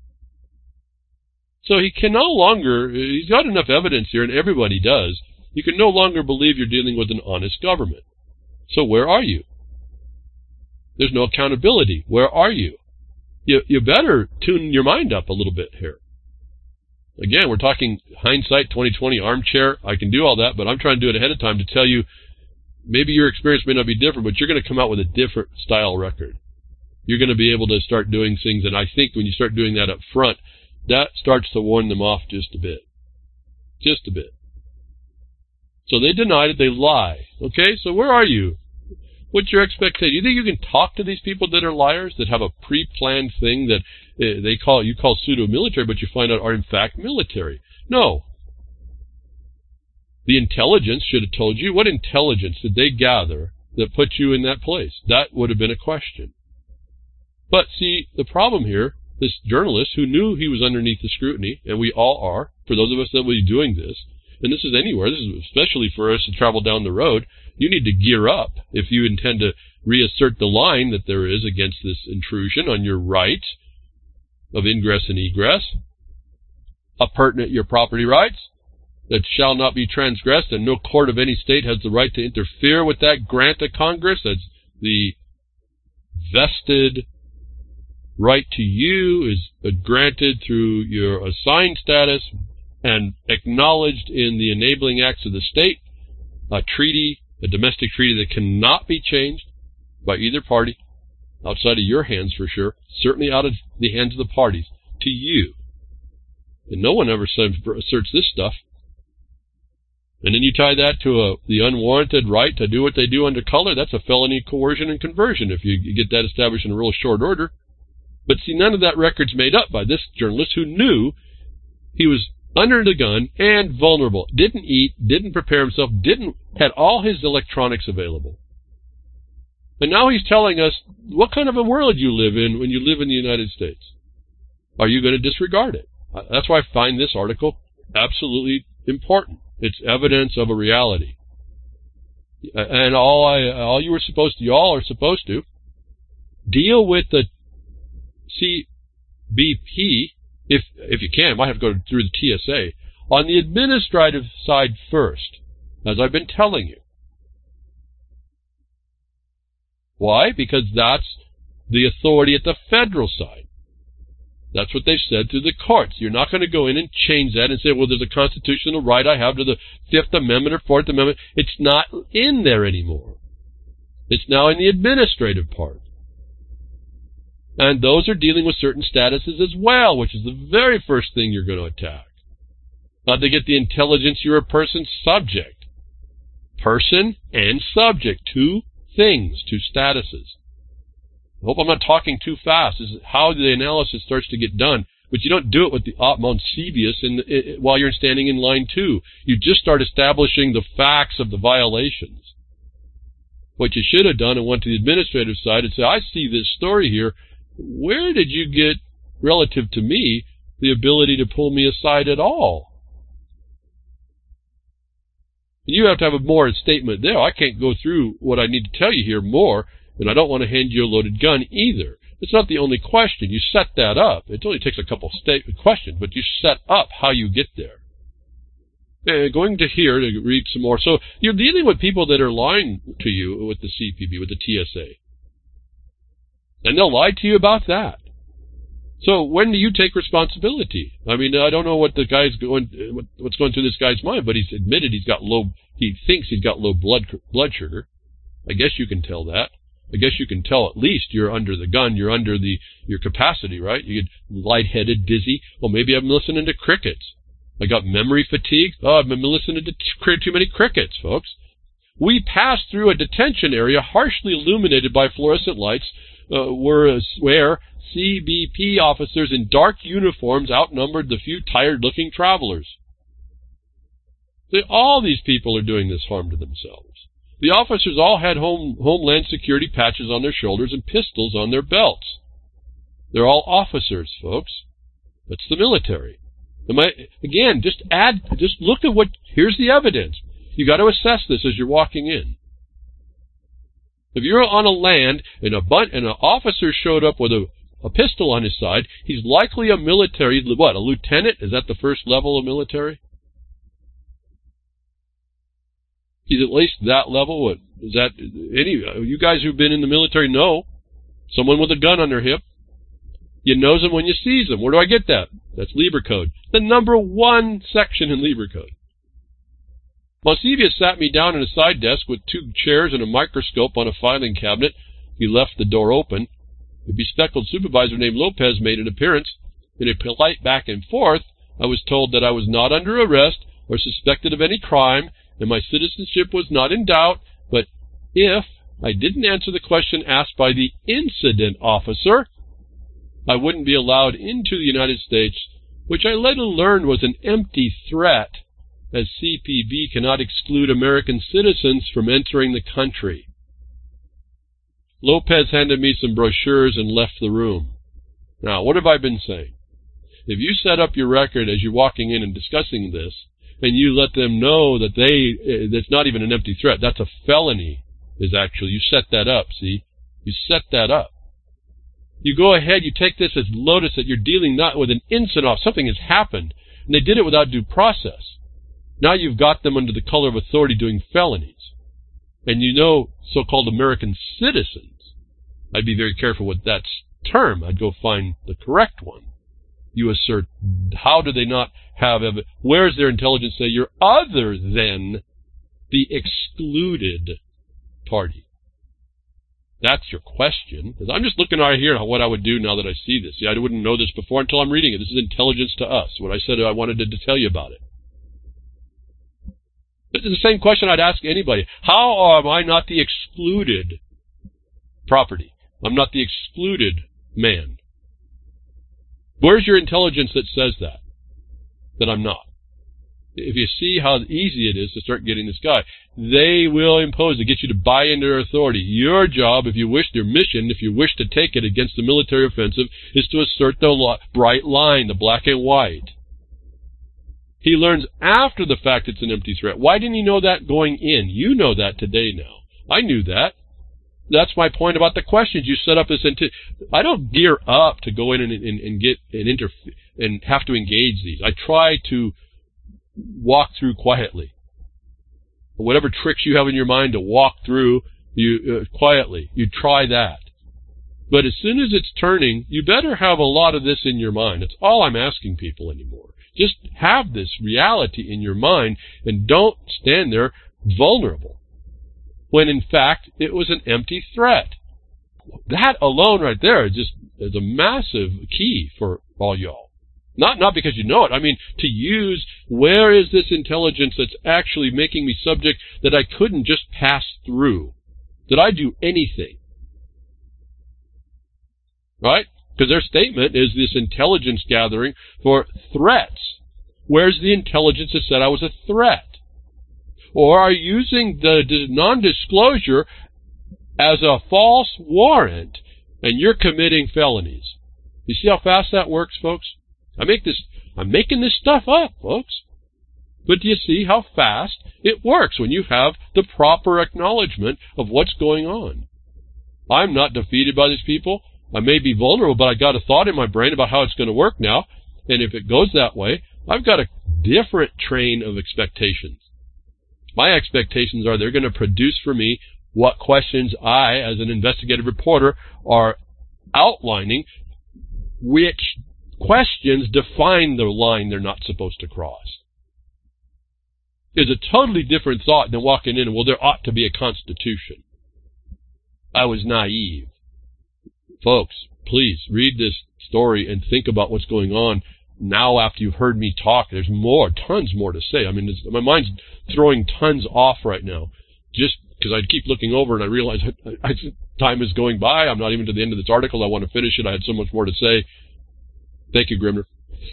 So he can no longer, he's got enough evidence here, and everybody does, you can no longer believe you're dealing with an honest government. So where are you? There's no accountability. Where are you? You, you better tune your mind up a little bit here. Again, we're talking hindsight, twenty twenty, armchair. I can do all that, but I'm trying to do it ahead of time to tell you maybe your experience may not be different, but you're going to come out with a different style record. You're going to be able to start doing things, and I think when you start doing that up front, that starts to warn them off just a bit. Just a bit. So they denied it, they lie. Okay, so where are you? What's your expectation? You think you can talk to these people that are liars, that have a pre-planned thing that uh, they call you call pseudo-military, but you find out are in fact military? No. The intelligence should have told you. What intelligence did they gather that put you in that place? That would have been a question. But see, the problem here, this journalist who knew he was underneath the scrutiny, and we all are, for those of us that will be doing this, and this is anywhere, this is especially for us to travel down the road, you need to gear up if you intend to reassert the line that there is against this intrusion on your right of ingress and egress, appurtenant your property rights, that shall not be transgressed, and no court of any state has the right to interfere with that grant of Congress. That's the vested right to you is granted through your assigned status and acknowledged in the enabling acts of the state, a treaty, a domestic treaty that cannot be changed by either party, outside of your hands for sure, certainly out of the hands of the parties, to you. And no one ever asserts this stuff. And then you tie that to a, the unwarranted right to do what they do under color. That's a felony coercion and conversion if you, you get that established in a real short order. But see, none of that record's made up by this journalist who knew he was under the gun and vulnerable. Didn't eat, didn't prepare himself, didn't had all his electronics available. And now he's telling us what kind of a world you live in when you live in the United States. Are you going to disregard it? That's why I find this article absolutely important. It's evidence of a reality. And all I, all you were supposed to, you all are supposed to, deal with the C B P, if if you can, might have to go through the T S A, on the administrative side first, as I've been telling you. Why? Because that's the authority at the federal side. That's what they've said through the courts. You're not going to go in and change that and say, well, there's a constitutional right I have to the Fifth Amendment or Fourth Amendment. It's not in there anymore. It's now in the administrative part. And those are dealing with certain statuses as well, which is the very first thing you're going to attack. Not to get the intelligence, you're a person subject. Person and subject. Two things, two statuses. I hope I'm not talking too fast. This is how the analysis starts to get done. But you don't do it with the Mount Sevius in, in, while you're standing in line two. You just start establishing the facts of the violations. What you should have done and went to the administrative side and say, I see this story here. Where did you get, relative to me, the ability to pull me aside at all? And you have to have a more statement there. I can't go through what I need to tell you here more. And I don't want to hand you a loaded gun either. It's not the only question. You set that up. It only takes a couple state questions, but you set up how you get there. And going to here to read some more. So you're dealing with people that are lying to you with the C P B, with the T S A. And they'll lie to you about that. So when do you take responsibility? I mean, I don't know what the guy's going, what's going through this guy's mind, but he's admitted he's got low, he thinks he's got low blood, blood sugar. I guess you can tell that. I guess you can tell at least you're under the gun, you're under the your capacity, right? You get lightheaded, dizzy. Well, maybe I'm listening to crickets. I got memory fatigue. Oh, I've been listening to t- too many crickets, folks. We passed through a detention area harshly illuminated by fluorescent lights, uh, where, where C B P officers in dark uniforms outnumbered the few tired-looking travelers. They, all these people are doing this harm to themselves. The officers all had home, Homeland Security patches on their shoulders and pistols on their belts. They're all officers, folks. That's the military. Am I, again, just add, just look at what, here's the evidence. You got to assess this as you're walking in. If you're on a land and a bunt and an officer showed up with a, a pistol on his side, he's likely a military, what, a lieutenant? Is that the first level of military? He's at least that level. What is that? Any you guys who've been in the military know someone with a gun on their hip. You knows them when you sees them. Where do I get that? That's Lieber Code, the number one section in Lieber Code. Monsivius sat me down in a side desk with two chairs and a microscope on a filing cabinet. He left the door open. A bespectacled supervisor named Lopez made an appearance. In a polite back and forth, I was told that I was not under arrest or suspected of any crime, and my citizenship was not in doubt, but if I didn't answer the question asked by the incident officer, I wouldn't be allowed into the United States, which I later learned was an empty threat, as C P B cannot exclude American citizens from entering the country. Lopez handed me some brochures and left the room. Now, what have I been saying? If you set up your record as you're walking in and discussing this, and you let them know that they, that's not even an empty threat, that's a felony, is actually, you set that up, see? You set that up. You go ahead, you take this as notice that you're dealing not with an incident off, something has happened, and they did it without due process. Now you've got them under the color of authority doing felonies. And you know so-called American citizens. I'd be very careful with that term. I'd go find the correct one. You assert, how do they not have, where is their intelligence say you're other than the excluded party? That's your question. Because I'm just looking right here at what I would do now that I see this. See, I wouldn't know this before until I'm reading it. This is intelligence to us. What I said I wanted to, to tell you about it. This is the same question I'd ask anybody. How am I not the excluded property? I'm not the excluded man. Where's your intelligence that says that? That I'm not. If you see how easy it is to start getting this guy, they will impose to get you to buy into their authority. Your job, if you wish, their mission, if you wish to take it against the military offensive, is to assert the bright line, the black and white. He learns after the fact it's an empty threat. Why didn't he know that going in? You know that today now. I knew that. That's my point about the questions. You set up this into. I don't gear up to go in and, and, and get and inter and have to engage these. I try to walk through quietly. Whatever tricks you have in your mind to walk through, you uh, quietly. You try that. But as soon as it's turning, you better have a lot of this in your mind. That's all I'm asking people anymore. Just have this reality in your mind and don't stand there vulnerable, when in fact it was an empty threat. That alone right there is just is a massive key for all y'all. Not not because you know it. I mean, to use, where is this intelligence that's actually making me subject that I couldn't just pass through? Did I do anything? Right? Because their statement is this intelligence gathering for threats. Where's the intelligence that said I was a threat? Or are you using the non-disclosure as a false warrant and you're committing felonies? You see how fast that works, folks? I make this, I'm making this stuff up, folks. But do you see how fast it works when you have the proper acknowledgement of what's going on? I'm not defeated by these people. I may be vulnerable, but I got a thought in my brain about how it's going to work now. And if it goes that way, I've got a different train of expectations. My expectations are they're going to produce for me what questions I, as an investigative reporter, are outlining, which questions define the line they're not supposed to cross. It's a totally different thought than walking in and, well, there ought to be a constitution. I was naive. Folks, please read this story and think about what's going on. now after you've heard me talk, there's more, tons more to say. I mean, it's, my mind's throwing tons off right now, just because I keep looking over and I realize I, I, time is going by. I'm not even to the end of this article. I want to finish it. I had so much more to say. Thank you, Grimner.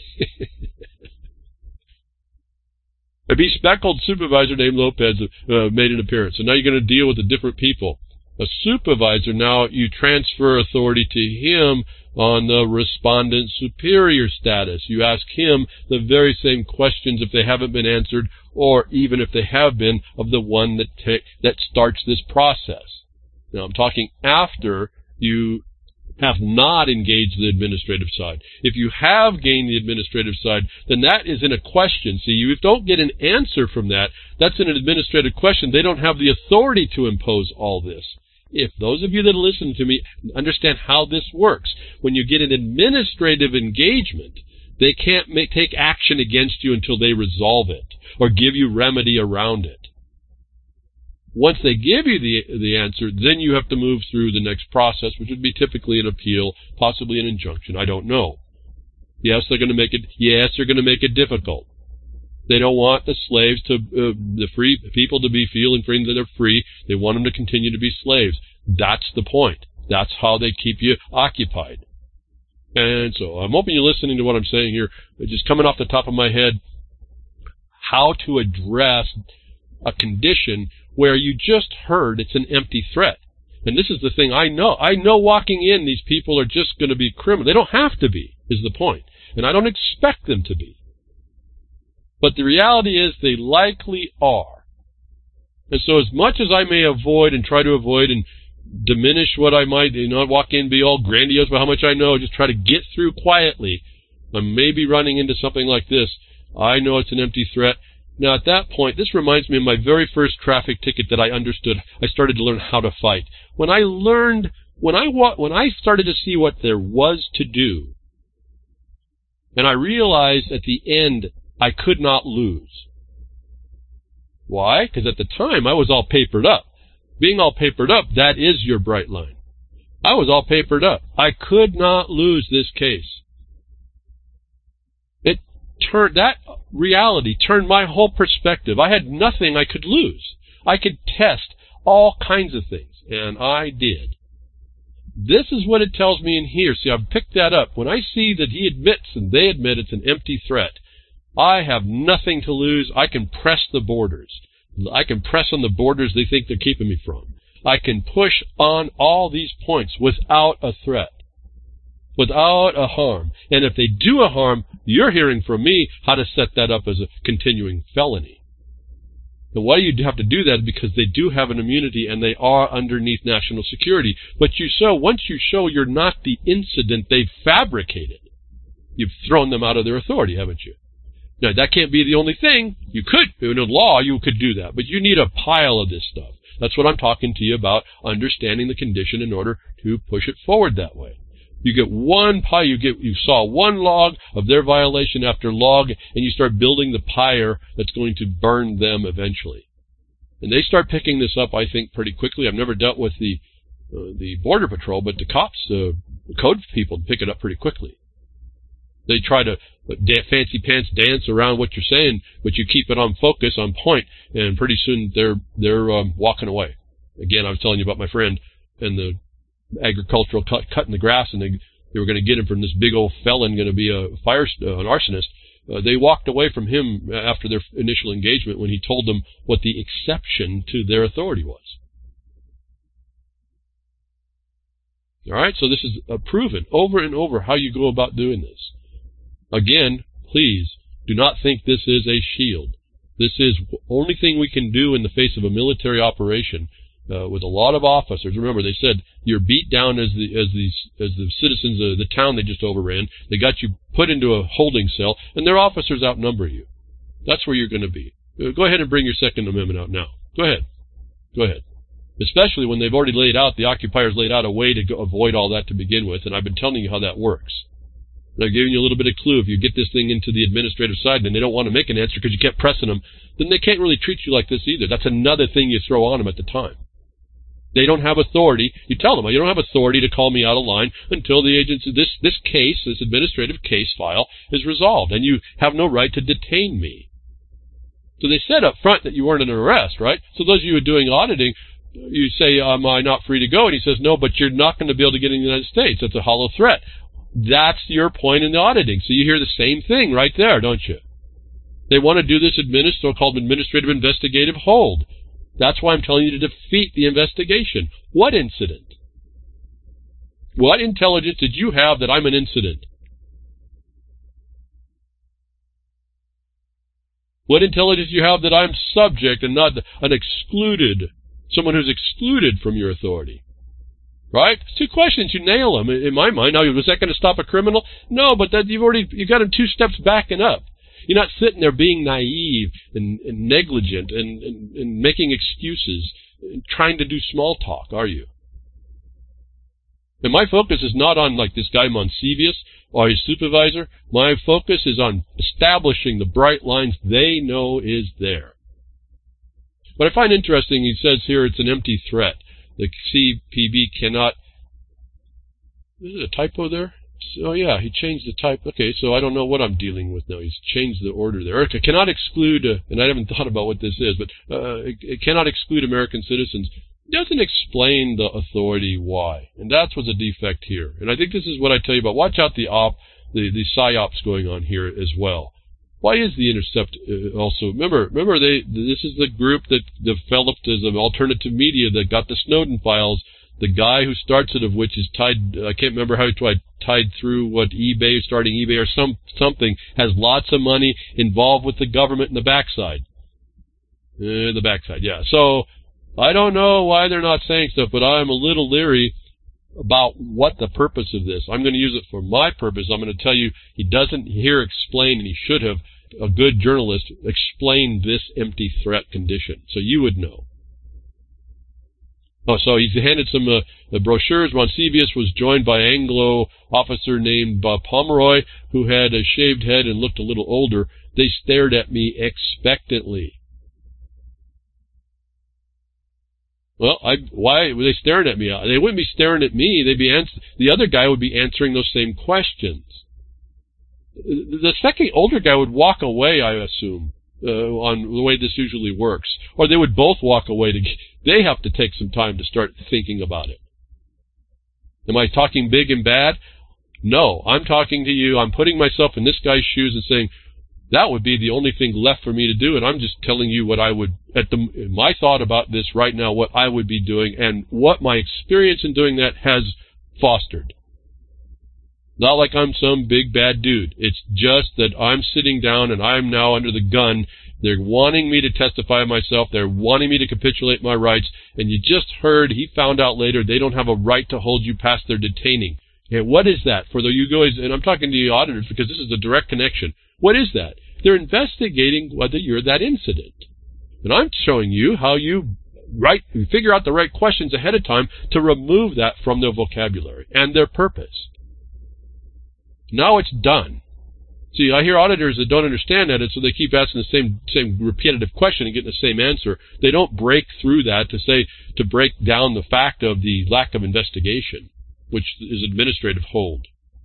A bespectacled supervisor named Lopez uh, made an appearance. So now you're going to deal with the different people. A supervisor, now you transfer authority to him on the respondent superior status. You ask him the very same questions if they haven't been answered, or even if they have been, of the one that ta- that starts this process. Now I'm talking after you have not engaged the administrative side. If you have gained the administrative side, then that is in a question. See, you don't get an answer from that. That's in an administrative question. They don't have the authority to impose all this. If those of you that listen to me understand how this works, when you get an administrative engagement, they can't make, take action against you until they resolve it or give you remedy around it. Once they give you the the answer, then you have to move through the next process, which would be typically an appeal, possibly an injunction. I don't know. Yes, they're going to make it. Yes, they're going to make it difficult. They don't want the slaves to, uh, the free people to be feeling free that they're free. They want them to continue to be slaves. That's the point. That's how they keep you occupied. And so I'm hoping you're listening to what I'm saying here. Just coming off the top of my head, how to address a condition where you just heard it's an empty threat. And this is the thing I know. I know walking in, these people are just going to be criminal. They don't have to be, is the point. And I don't expect them to be. But the reality is they likely are. And so as much as I may avoid and try to avoid and diminish what I might, you know, walk in, be all grandiose about how much I know, just try to get through quietly, I may be running into something like this. I know it's an empty threat. Now, at that point, this reminds me of my very first traffic ticket that I understood. I started to learn how to fight. When I learned, when I wa- when I started to see what there was to do, and I realized at the end I could not lose. Why? Because at the time I was all papered up. Being all papered up, that is your bright line. I was all papered up. I could not lose this case. It turned, that reality turned my whole perspective. I had nothing I could lose. I could test all kinds of things, and I did. This is what it tells me in here. See, I've picked that up. When I see that he admits and they admit it's an empty threat, I have nothing to lose. I can press the borders. I can press on the borders they think they're keeping me from. I can push on all these points without a threat, without a harm. And if they do a harm, you're hearing from me how to set that up as a continuing felony. And why you have to do that is because they do have an immunity and they are underneath national security. But you so once you show you're not the incident they've fabricated, you've thrown them out of their authority, haven't you? Now, that can't be the only thing. You could, in a law, you could do that. But you need a pile of this stuff. That's what I'm talking to you about, understanding the condition in order to push it forward that way. You get one pile, you get, you saw one log of their violation after log, and you start building the pyre that's going to burn them eventually. And they start picking this up, I think, pretty quickly. I've never dealt with the uh, the Border Patrol, but the cops, uh, the code people pick it up pretty quickly. They try to fancy pants dance around what you're saying, but you keep it on focus, on point, and pretty soon they're they're um, walking away. Again, I was telling you about my friend and the agricultural cut, cutting the grass, and they they were going to get him from this big old felon, going to be a fire uh, an arsonist. Uh, they walked away from him after their initial engagement when he told them what the exception to their authority was. All right, so this is uh, proven over and over how you go about doing this. Again, please do not think this is a shield. This is the only thing we can do in the face of a military operation uh, with a lot of officers. Remember, they said you're beat down as the as the as the citizens of the town they just overran. They got you put into a holding cell, and their officers outnumber you. That's where you're going to be. Uh, go ahead and bring your Second Amendment out now. Go ahead. Go ahead. Especially when they've already laid out, the occupiers laid out a way to go avoid all that to begin with, and I've been telling you how that works. And I've given you a little bit of clue. If you get this thing into the administrative side and they don't want to make an answer because you kept pressing them, then they can't really treat you like this either. That's another thing you throw on them at the time. They don't have authority. You tell them, you don't have authority to call me out of line until the agency, this, this case, this administrative case file is resolved, and you have no right to detain me. So they said up front that you weren't under arrest, right? So those of you who are doing auditing, you say, am I not free to go? And he says, no, but you're not going to be able to get in the United States. That's a hollow threat. That's your point in the auditing. So you hear the same thing right there, don't you? They want to do this administ- so-called administrative investigative hold. That's why I'm telling you to defeat the investigation. What incident? What intelligence did you have that I'm an incident? What intelligence do you have that I'm subject and not an excluded, someone who's excluded from your authority? Right? It's two questions. You nail them in my mind. Now, was that going to stop a criminal? No, but that you've already you got him two steps back and up. You're not sitting there being naive and, and negligent and, and, and making excuses and trying to do small talk, are you? And my focus is not on like this guy Monsivius or his supervisor. My focus is on establishing the bright lines they know is there. What I find interesting, he says here it's an empty threat. The C P B cannot... Is it a typo there? Oh, yeah, he changed the type. Okay, so I don't know what I'm dealing with now. He's changed the order there. It cannot exclude, uh, and I haven't thought about what this is, but uh, it, it cannot exclude American citizens. It doesn't explain the authority why, and that's what's a defect here. And I think this is what I tell you about. Watch out the op, the, the psyops going on here as well. Why is the Intercept uh, also? Remember, remember, they this is the group that developed as an alternative media that got the Snowden files. The guy who starts it, of which is tied, I can't remember how he tried, tied through what eBay, starting eBay or some something, has lots of money involved with the government in the backside. Uh, the backside, yeah. So, I don't know why they're not saying stuff, but I'm a little leery about what the purpose of this. I'm going to use it for my purpose. I'm going to tell you, he doesn't here explain, and he should have, a good journalist, explain this empty threat condition, so you would know. Oh, so he's handed some uh, the brochures. Monsivius was joined by an Anglo officer named Bob Pomeroy, who had a shaved head and looked a little older. They stared at me expectantly. Well, I, why were they staring at me? They wouldn't be staring at me. They'd be ans- the other guy would be answering those same questions. The second older guy would walk away, I assume, uh, on the way this usually works. Or they would both walk away. To, they have to take some time to start thinking about it. Am I talking big and bad? No, I'm talking to you. I'm putting myself in this guy's shoes and saying, that would be the only thing left for me to do, and I'm just telling you what I would, at the, my thought about this right now, what I would be doing, and what my experience in doing that has fostered. Not like I'm some big bad dude. It's just that I'm sitting down and I'm now under the gun. They're wanting me to testify myself. They're wanting me to capitulate my rights. And you just heard, he found out later, they don't have a right to hold you past their detaining. And what is that for the you guys? And I'm talking to the auditors because this is a direct connection. What is that? They're investigating whether you're that incident. And I'm showing you how you right, figure out the right questions ahead of time to remove that from their vocabulary and their purpose. Now it's done. See, I hear auditors that don't understand that, and so they keep asking the same same repetitive question and getting the same answer. They don't break through that to say, to break down the fact of the lack of investigation, which is administrative hold.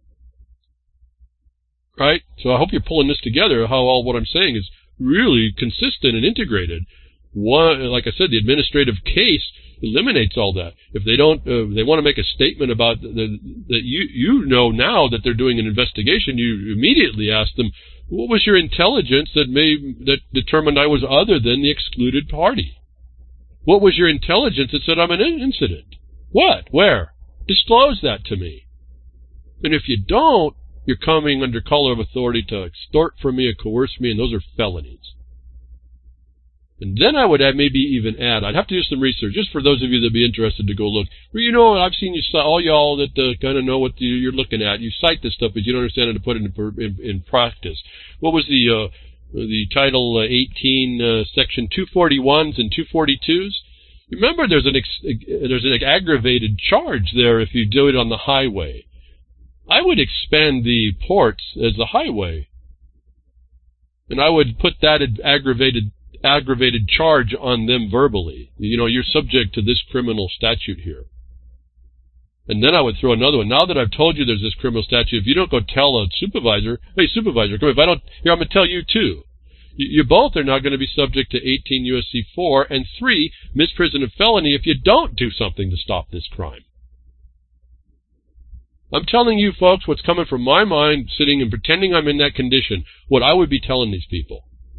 Right? So I hope you're pulling this together, how all what I'm saying is really consistent and integrated. One, like I said, the administrative case eliminates all that. If they don't, uh, they want to make a statement about the, that you you know now that they're doing an investigation, you immediately ask them, what was your intelligence that made that determined I was other than the excluded party? What was your intelligence that said I'm an incident? What? Where? Disclose that to me. And if you don't, you're coming under color of authority to extort from me or coerce me, and those are felonies. And then I would add, maybe even add, I'd have to do some research, just for those of you that would be interested to go look. Well, you know, I've seen you, all y'all that uh, kind of know what the, you're looking at. You cite this stuff, but you don't understand it to put it in, in, in practice. What was the uh, the Title eighteen, uh, Section two forty-ones and two forty-twos? Remember, there's an ex, there's an aggravated charge there if you do it on the highway. I would expand the ports as the highway. And I would put that aggravated aggravated charge on them verbally. You know, you're subject to this criminal statute here. And then I would throw another one. Now that I've told you there's this criminal statute, if you don't go tell a supervisor, hey, supervisor, come here, if I don't, here, I'm going to tell you too. You, you both are not going to be subject to eighteen U S C four, and three, misprision of felony if you don't do something to stop this crime. I'm telling you folks what's coming from my mind, sitting and pretending I'm in that condition, what I would be telling these people.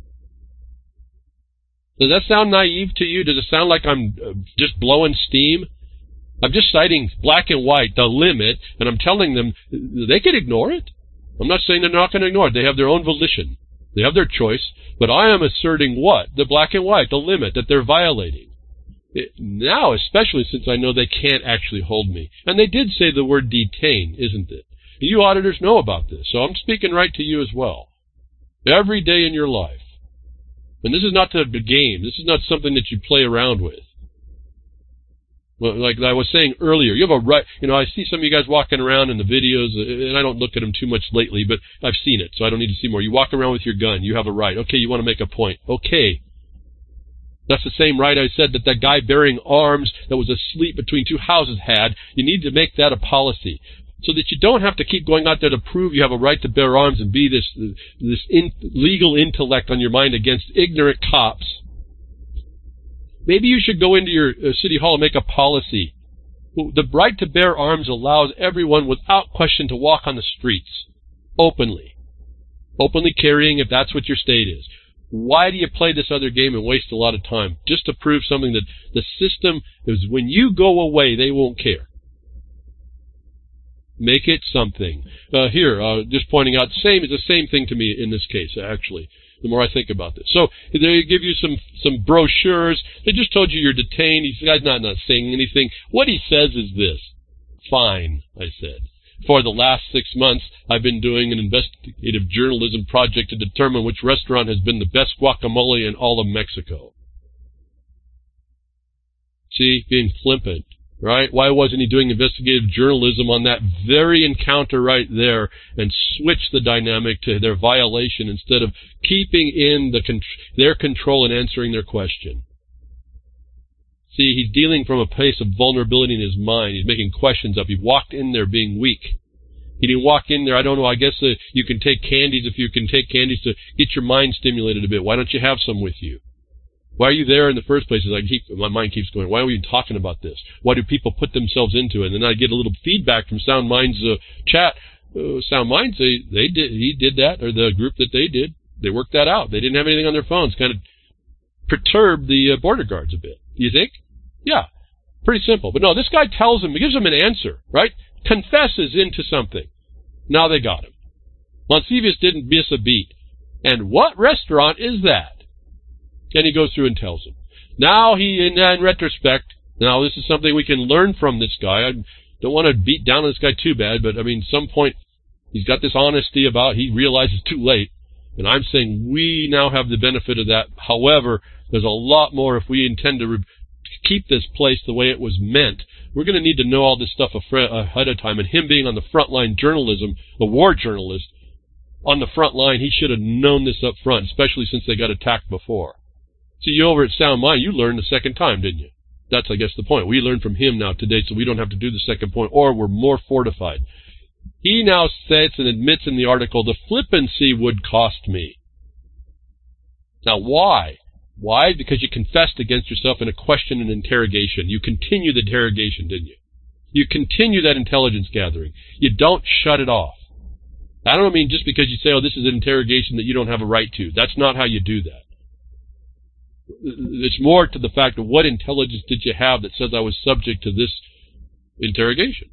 Does that sound naive to you? Does it sound like I'm just blowing steam? I'm just citing black and white, the limit, and I'm telling them they can ignore it. I'm not saying they're not going to ignore it. They have their own volition. They have their choice. But I am asserting what? The black and white, the limit that they're violating. It, now, especially since I know they can't actually hold me. And they did say the word detain, isn't it? You auditors know about this, so I'm speaking right to you as well. Every day in your life. And this is not the game. This is not something that you play around with. Well, like I was saying earlier, you have a right, you know, I see some of you guys walking around in the videos, and I don't look at them too much lately, but I've seen it, so I don't need to see more. You walk around with your gun. You have a right. Okay, you want to make a point. Okay. That's the same right I said that that guy bearing arms that was asleep between two houses had. You need to make that a policy so that you don't have to keep going out there to prove you have a right to bear arms and be this, this in, legal intellect on your mind against ignorant cops. Maybe you should go into your uh, city hall and make a policy. The right to bear arms allows everyone without question to walk on the streets openly. Openly carrying if that's what your state is. Why do you play this other game and waste a lot of time? Just to prove something that the system is when you go away, they won't care. Make it something. Uh, here, uh, just pointing out, same is the same thing to me in this case, actually. The more I think about this. So they give you some, some brochures. They just told you you're detained. He's the guy's not, not saying anything. What he says is this. Fine, I said. For the last six months, I've been doing an investigative journalism project to determine which restaurant has been the best guacamole in all of Mexico. See, being flippant. Right? Why wasn't he doing investigative journalism on that very encounter right there and switch the dynamic to their violation instead of keeping in the con- their control and answering their question? See, he's dealing from a place of vulnerability in his mind. He's making questions up. He walked in there being weak. He didn't walk in there, I don't know, I guess uh, you can take candies if you can take candies to get your mind stimulated a bit. Why don't you have some with you? Why are you there in the first place? I keep, my mind keeps going, why are we talking about this? Why do people put themselves into it? And then I get a little feedback from Sound Minds uh, chat. Uh, Sound Minds, they, they did, he did that, or the group that they did. They worked that out. They didn't have anything on their phones. Kind of perturbed the uh, border guards a bit. Do you think? Yeah. Pretty simple. But no, this guy tells them, he gives them an answer, right? Confesses into something. Now they got him. Monsivius didn't miss a beat. And what restaurant is that? And he goes through and tells him. Now he, in, in retrospect, now this is something we can learn from this guy. I don't want to beat down on this guy too bad, but I mean, some point he's got this honesty about, he realizes too late. And I'm saying we now have the benefit of that. However, there's a lot more if we intend to re- keep this place the way it was meant. We're going to need to know all this stuff ahead of time. And him being on the front line journalism, a war journalist, on the front line, he should have known this up front, especially since they got attacked before. See, you over at Sound Mind, you learned the second time, didn't you? That's, I guess, the point. We learned from him now today, so we don't have to do the second point, or we're more fortified. He now says and admits in the article, the flippancy would cost me. Now, why? Why? Because you confessed against yourself in a question and interrogation. You continue the interrogation, didn't you? You continue that intelligence gathering. You don't shut it off. I don't mean just because you say, oh, this is an interrogation that you don't have a right to. That's not how you do that. It's more to the fact of what intelligence did you have that says I was subject to this interrogation?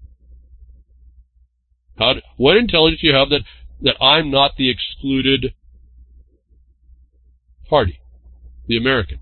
How do, what intelligence do you have that, that I'm not the excluded party, the American?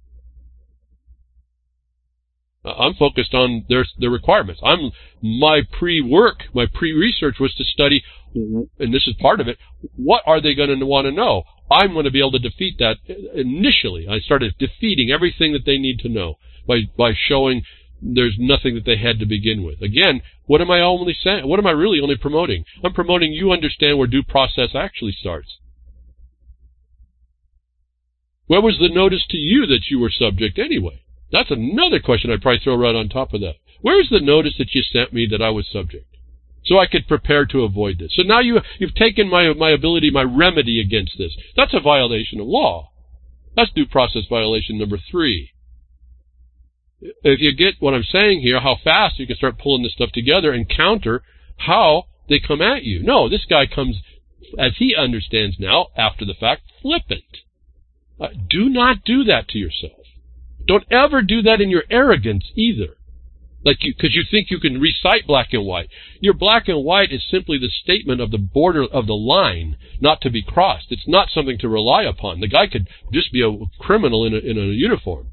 I'm focused on their their requirements. I'm my pre-work, my pre-research was to study, and this is part of it, what are they going to want to know? I'm going to be able to defeat that initially. I started defeating everything that they need to know by by showing there's nothing that they had to begin with. Again, what am I only saying? What am I really only promoting? I'm promoting you understand where due process actually starts. Where was the notice to you that you were subject anyway? That's another question I'd probably throw right on top of that. Where's the notice that you sent me that I was subject? So I could prepare to avoid this. So now you, you've taken my, my ability, my remedy against this. That's a violation of law. That's due process violation number three. If you get what I'm saying here, how fast you can start pulling this stuff together and counter how they come at you. No, this guy comes, as he understands now, after the fact, flippant. Uh, do not do that to yourself. Don't ever do that in your arrogance either. Like you, because you think you can recite black and white. Your black and white is simply the statement of the border of the line not to be crossed. It's not something to rely upon. The guy could just be a criminal in a, in a uniform.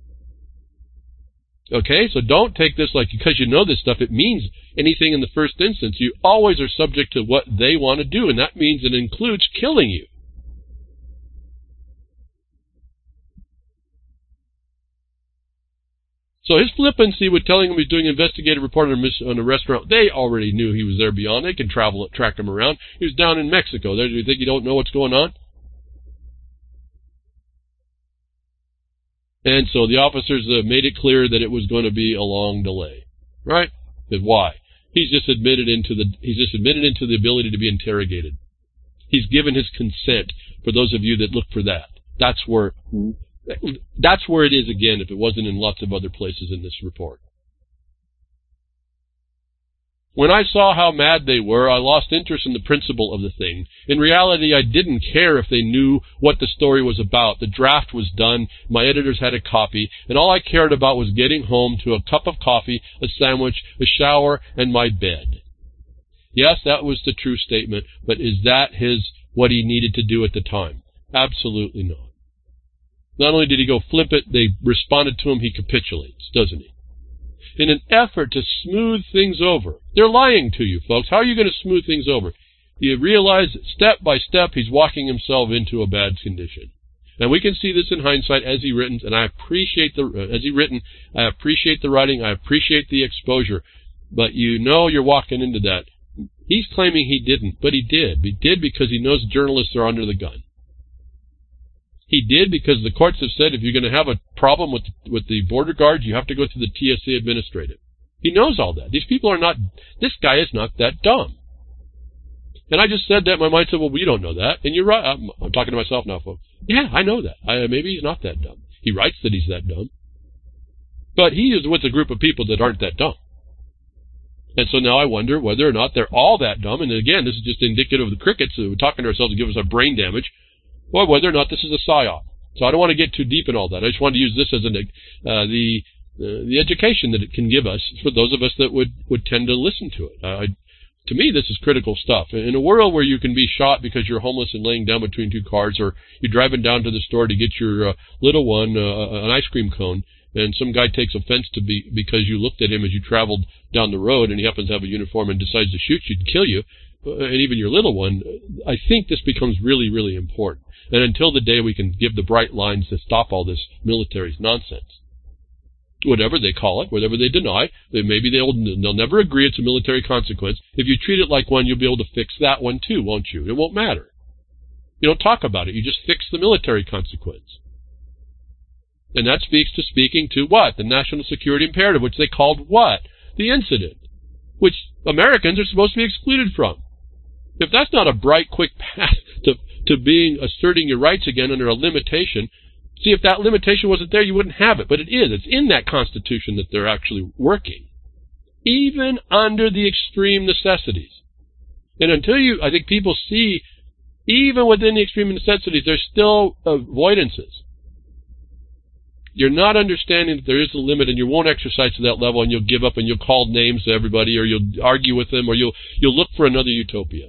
Okay, so don't take this like because you know this stuff, it means anything in the first instance. You always are subject to what they want to do, and that means it includes killing you. So his flippancy with telling him he's doing an investigative report on a, on a restaurant, they already knew he was there beyond. They can travel, track him around. He was down in Mexico. Do you think you don't know what's going on? And so the officers uh, made it clear that it was going to be a long delay, right? But why? He's just admitted into the he's just admitted into the ability to be interrogated. He's given his consent. For those of you that look for that, that's where that's where it is again. If it wasn't in lots of other places in this report. When I saw how mad they were, I lost interest in the principle of the thing. In reality, I didn't care if they knew what the story was about. The draft was done, my editors had a copy, and all I cared about was getting home to a cup of coffee, a sandwich, a shower, and my bed. Yes, that was the true statement, but is that his what he needed to do at the time? Absolutely not. Not only did he go flip it, they responded to him, he capitulates, doesn't he? In an effort to smooth things over. They're lying to you, folks. How are you going to smooth things over? You realize that step by step he's walking himself into a bad condition. And we can see this in hindsight as he written, and I appreciate the uh, as he written, I appreciate the writing, I appreciate the exposure. But you know you're walking into that. He's claiming he didn't, but he did. He did because he knows journalists are under the gun. He did because the courts have said if you're going to have a problem with with the border guards, you have to go through the T S A administrative. He knows all that. These people are not, this guy is not that dumb. And I just said that, my mind said, well, we don't know that. And you're right. I'm, I'm talking to myself now, folks. Yeah, I know that. I, maybe he's not that dumb. He writes that he's that dumb. But he is with a group of people that aren't that dumb. And so now I wonder whether or not they're all that dumb. And again, this is just indicative of the crickets. We're talking to ourselves to give us our brain damage. Or whether or not this is a psyop. So I don't want to get too deep in all that. I just want to use this as an, uh, the uh, the education that it can give us for those of us that would, would tend to listen to it. Uh, I, to me, this is critical stuff. In a world where you can be shot because you're homeless and laying down between two cars, or you're driving down to the store to get your uh, little one uh, an ice cream cone, and some guy takes offense to be because you looked at him as you traveled down the road, and he happens to have a uniform and decides to shoot you and kill you, and even your little one, I think this becomes really, really important. And until the day we can give the bright lines to stop all this military nonsense, whatever they call it, whatever they deny, they, maybe they'll, they'll never agree it's a military consequence. If you treat it like one, you'll be able to fix that one too, won't you? It won't matter. You don't talk about it. You just fix the military consequence. And that speaks to speaking to what? The national security imperative, which they called what? The incident, which Americans are supposed to be excluded from. If that's not a bright, quick path to, to being, asserting your rights again under a limitation, see, if that limitation wasn't there, you wouldn't have it. But it is. It's in that Constitution that they're actually working, even under the extreme necessities. And until you, I think people see, even within the extreme necessities, there's still avoidances. You're not understanding that there is a limit, and you won't exercise to that level, and you'll give up, and you'll call names to everybody, or you'll argue with them, or you'll you'll look for another utopia.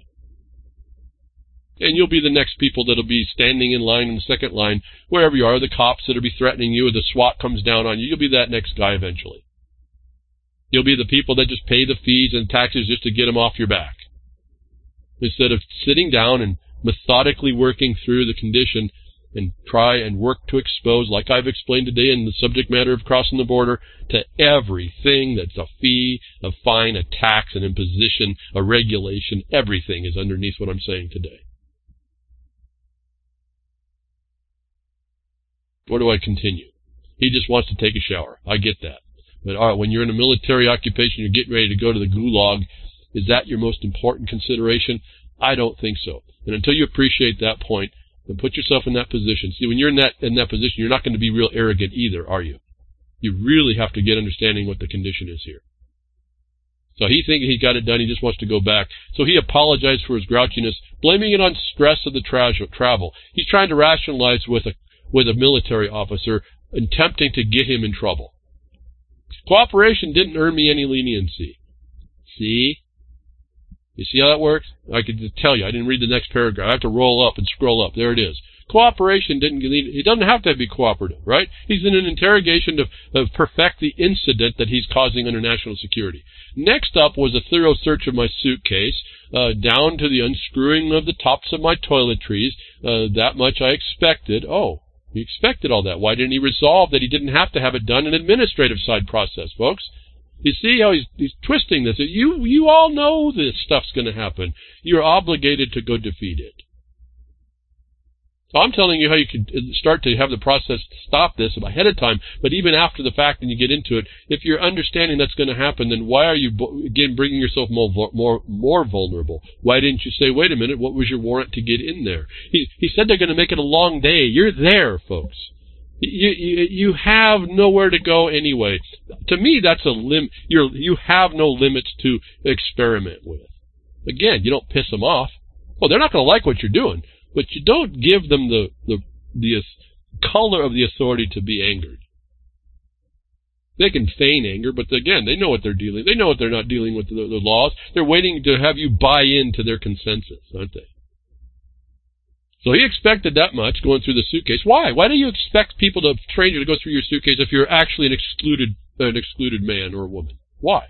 And you'll be the next people that'll be standing in line in the second line, wherever you are, the cops that'll be threatening you, or the SWAT comes down on you. You'll be that next guy eventually. You'll be the people that just pay the fees and taxes just to get them off your back, instead of sitting down and methodically working through the condition and try and work to expose, like I've explained today in the subject matter of crossing the border, to everything that's a fee, a fine, a tax, an imposition, a regulation. Everything is underneath what I'm saying today. Or do I continue? He just wants to take a shower. I get that. But all right, when you're in a military occupation, you're getting ready to go to the gulag, is that your most important consideration? I don't think so. And until you appreciate that point, then put yourself in that position. See, when you're in that in that position, you're not going to be real arrogant either, are you? You really have to get understanding what the condition is here. So he thinks he got it done. He just wants to go back. So he apologized for his grouchiness, blaming it on stress of the tra- travel. He's trying to rationalize with a with a military officer, attempting to get him in trouble. Cooperation didn't earn me any leniency. See? You see how that works? I could just tell you. I didn't read the next paragraph. I have to roll up and scroll up. There it is. Cooperation didn't. He doesn't have to be cooperative, right? He's in an interrogation to, to perfect the incident that he's causing under national security. Next up was a thorough search of my suitcase, uh, down to the unscrewing of the tops of my toiletries. Uh, that much I expected. Oh, he expected all that. Why didn't he resolve that he didn't have to have it done in an administrative side process, folks? You see how he's, he's twisting this. You, you all know this stuff's going to happen. You're obligated to go defeat it. So I'm telling you how you can start to have the process stop this ahead of time, but even after the fact and you get into it, if you're understanding that's going to happen, then why are you, again, bringing yourself more more more vulnerable? Why didn't you say, wait a minute, what was your warrant to get in there? He, he said they're going to make it a long day. You're there, folks. You, you you have nowhere to go anyway. To me, that's a lim. You're you have no limits to experiment with. Again, you don't piss them off. Well, they're not going to like what you're doing, but you don't give them the the the color of the authority to be angered. They can feign anger, but again, they know what they're dealing. They know what they're not dealing with the, the laws. They're waiting to have you buy into their consensus, aren't they? So he expected that much going through the suitcase. Why? Why do you expect people to train you to go through your suitcase if you're actually an excluded an excluded man or woman? Why?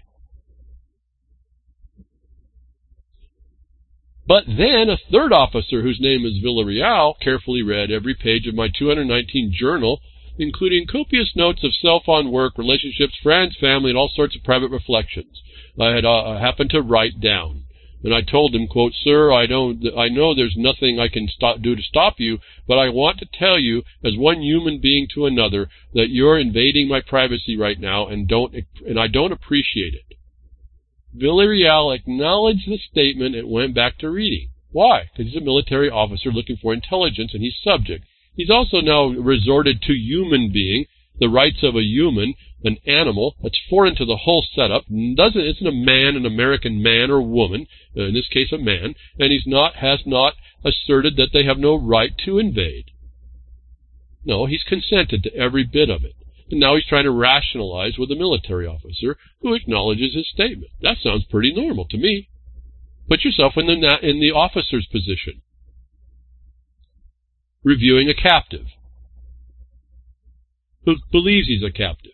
But then a third officer, whose name is Villarreal, carefully read every page of my two hundred nineteen journal, including copious notes of self on work, relationships, friends, family, and all sorts of private reflections I had uh, happened to write down. And I told him, quote, "Sir, I know, I know there's nothing I can stop, do to stop you, but I want to tell you, as one human being to another, that you're invading my privacy right now, and don't, and I don't appreciate it." Villarreal acknowledged the statement and went back to reading. Why? Because he's a military officer looking for intelligence, and he's subject. He's also now resorted to human being, the rights of a human, an animal. That's foreign to the whole setup. Doesn't isn't a man an American man or woman? Uh, in this case, a man, and he's not has not asserted that they have no right to invade. No, he's consented to every bit of it. And now he's trying to rationalize with a military officer who acknowledges his statement. That sounds pretty normal to me. Put yourself in the in the officer's position. Reviewing a captive who believes he's a captive.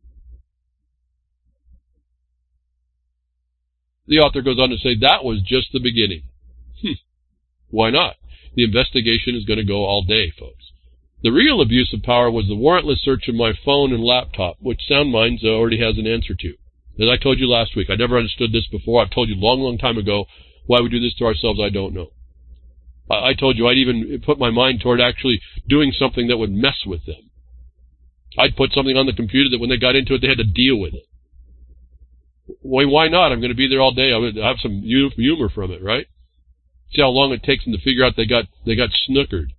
The author goes on to say that was just the beginning. Hmm. Why not? The investigation is going to go all day, folks. The real abuse of power was the warrantless search of my phone and laptop, which SoundMinds already has an answer to. As I told you last week, I never understood this before. I've told you a long, long time ago why we do this to ourselves. I don't know. I, I told you I'd even put my mind toward actually doing something that would mess with them. I'd put something on the computer that when they got into it, they had to deal with it. Why, why not? I'm going to be there all day. I would have some humor from it, right? See how long it takes them to figure out they got they got snookered.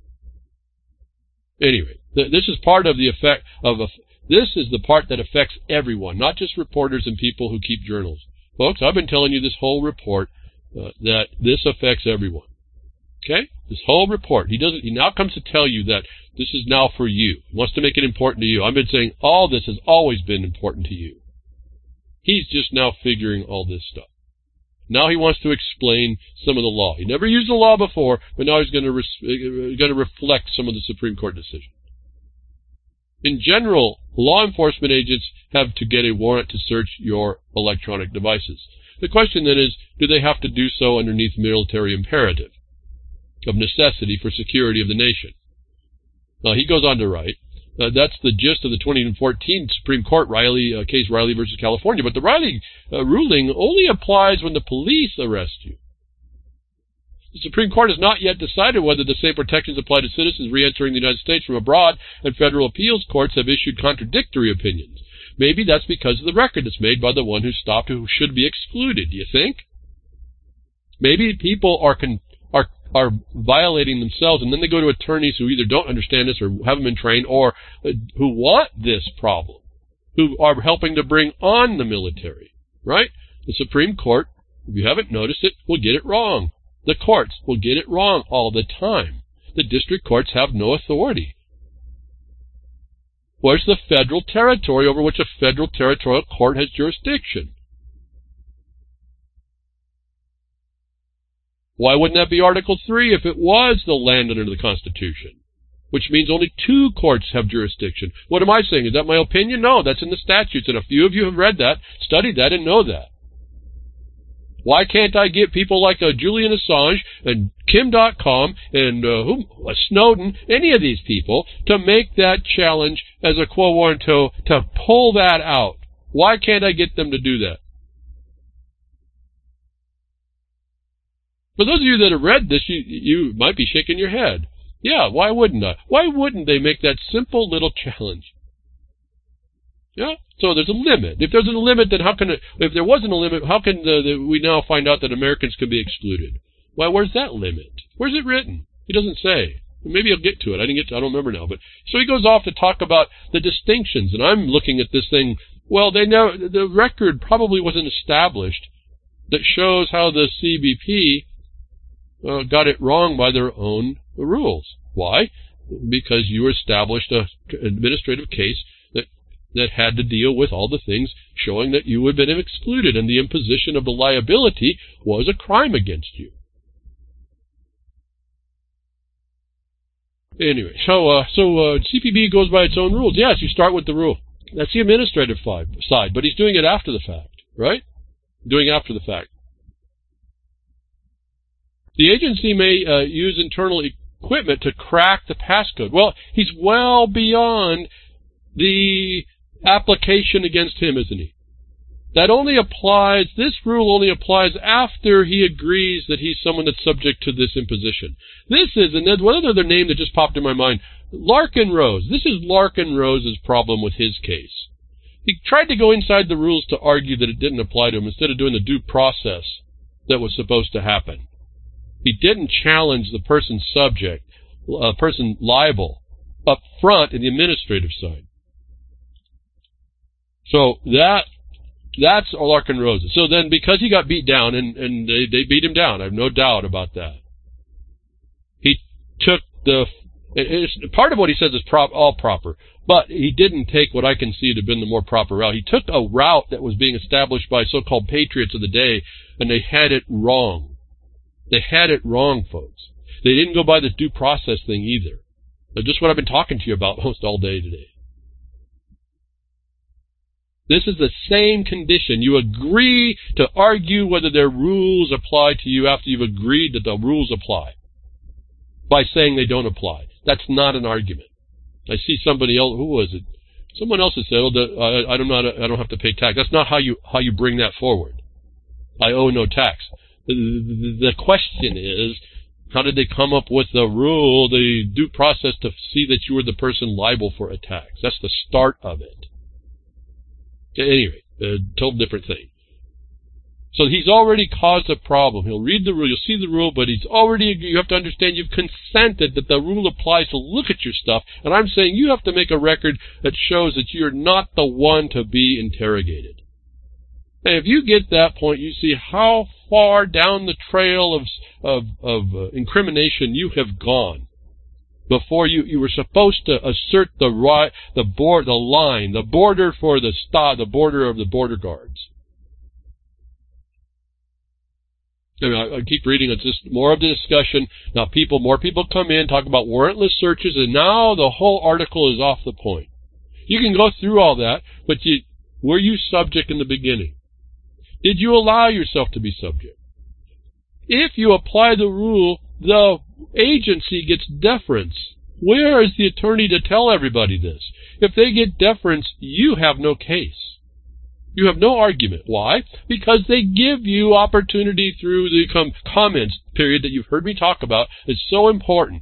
Anyway, th- this is part of the effect of a. This is the part that affects everyone, not just reporters and people who keep journals. Folks, I've been telling you this whole report uh, that this affects everyone. Okay, this whole report. He doesn't. He now comes to tell you that this is now for you. He wants to make it important to you. I've been saying all this has always been important to you. He's just now figuring all this stuff. Now he wants to explain some of the law. He never used the law before, but now he's going to res- going to reflect some of the Supreme Court decision. In general, law enforcement agents have to get a warrant to search your electronic devices. The question then is, do they have to do so underneath military imperative of necessity for security of the nation? Now, he goes on to write, Uh, that's the gist of the twenty fourteen Supreme Court Riley uh, case, Riley versus California. But the Riley uh, ruling only applies when the police arrest you. The Supreme Court has not yet decided whether the same protections apply to citizens re-entering the United States from abroad, and federal appeals courts have issued contradictory opinions. Maybe that's because of the record that's made by the one who stopped, who should be excluded, do you think? Maybe people are con- are are violating themselves, and then they go to attorneys who either don't understand this or haven't been trained, or uh, who want this problem, who are helping to bring on the military, right? The Supreme Court, if you haven't noticed it, will get it wrong. The courts will get it wrong all the time. The district courts have no authority. Where's the federal territory over which a federal territorial court has jurisdiction? Why wouldn't that be Article three if it was the land under the Constitution? Which means only two courts have jurisdiction. What am I saying? Is that my opinion? No, that's in the statutes, and a few of you have read that, studied that, and know that. Why can't I get people like uh, Julian Assange and Kim dot com and uh, who, uh, Snowden, any of these people, to make that challenge as a quo warranto, to pull that out? Why can't I get them to do that? For those of you that have read this, you, you might be shaking your head. Yeah, why wouldn't I? Why wouldn't they make that simple little challenge? Yeah, so there's a limit. If there's a limit, then how can it, if there wasn't a limit, how can the, the, we now find out that Americans can be excluded? Well, where's that limit? Where's it written? He doesn't say. Maybe I'll get to it. I didn't get to, I don't remember now. But so he goes off to talk about the distinctions, and I'm looking at this thing. Well, they know the record probably wasn't established that shows how the C B P uh, got it wrong by their own rules. Why? Because you established an administrative case that that had to deal with all the things showing that you had been excluded, and the imposition of the liability was a crime against you. Anyway, so uh, so uh, C P B goes by its own rules. Yes, you start with the rule. That's the administrative side, but he's doing it after the fact, right? Doing after the fact. The agency may uh, use internal equipment to crack the passcode. Well, he's well beyond the application against him, isn't he? That only applies, this rule only applies after he agrees that he's someone that's subject to this imposition. This is, and there's one other name that just popped in my mind, Larken Rose. This is Larken Rose's problem with his case. He tried to go inside the rules to argue that it didn't apply to him instead of doing the due process that was supposed to happen. He didn't challenge the person subject, a person liable, up front in the administrative side. So that that's Larken Rose. So then, because he got beat down, and, and they, they beat him down, I have no doubt about that. He took the it's, part of what he says is prop, all proper, but he didn't take what I can see to have been the more proper route. He took a route that was being established by so-called patriots of the day, and they had it wrong. They had it wrong, folks. They didn't go by this due process thing either. That's just what I've been talking to you about most all day today. This is the same condition. You agree to argue whether their rules apply to you after you've agreed that the rules apply by saying they don't apply. That's not an argument. I see somebody else, who was it? Someone else has said, oh, the, I, I, don't know, I don't have to pay tax. That's not how you, how you bring that forward. I owe no tax. The question is, how did they come up with the rule, the due process, to see that you were the person liable for a tax? That's the start of it. At any rate, a total different thing. So he's already caused a problem. He'll read the rule, you'll see the rule, but he's already, you have to understand you've consented that the rule applies to look at your stuff, and I'm saying you have to make a record that shows that you're not the one to be interrogated. And if you get that point, you see how far down the trail of of, of uh, incrimination you have gone before you, you were supposed to assert the right, the board, the line, the border for the sta, the border of the border guards. I, mean, I, I keep reading. It's just more of the discussion. Now, people, more people come in, talk about warrantless searches, and now the whole article is off the point. You can go through all that, but you, were you subject in the beginning? Did you allow yourself to be subject? If you apply the rule, the agency gets deference. Where is the attorney to tell everybody this? If they get deference, you have no case. You have no argument. Why? Because they give you opportunity through the com- comments period that you've heard me talk about. It's so important.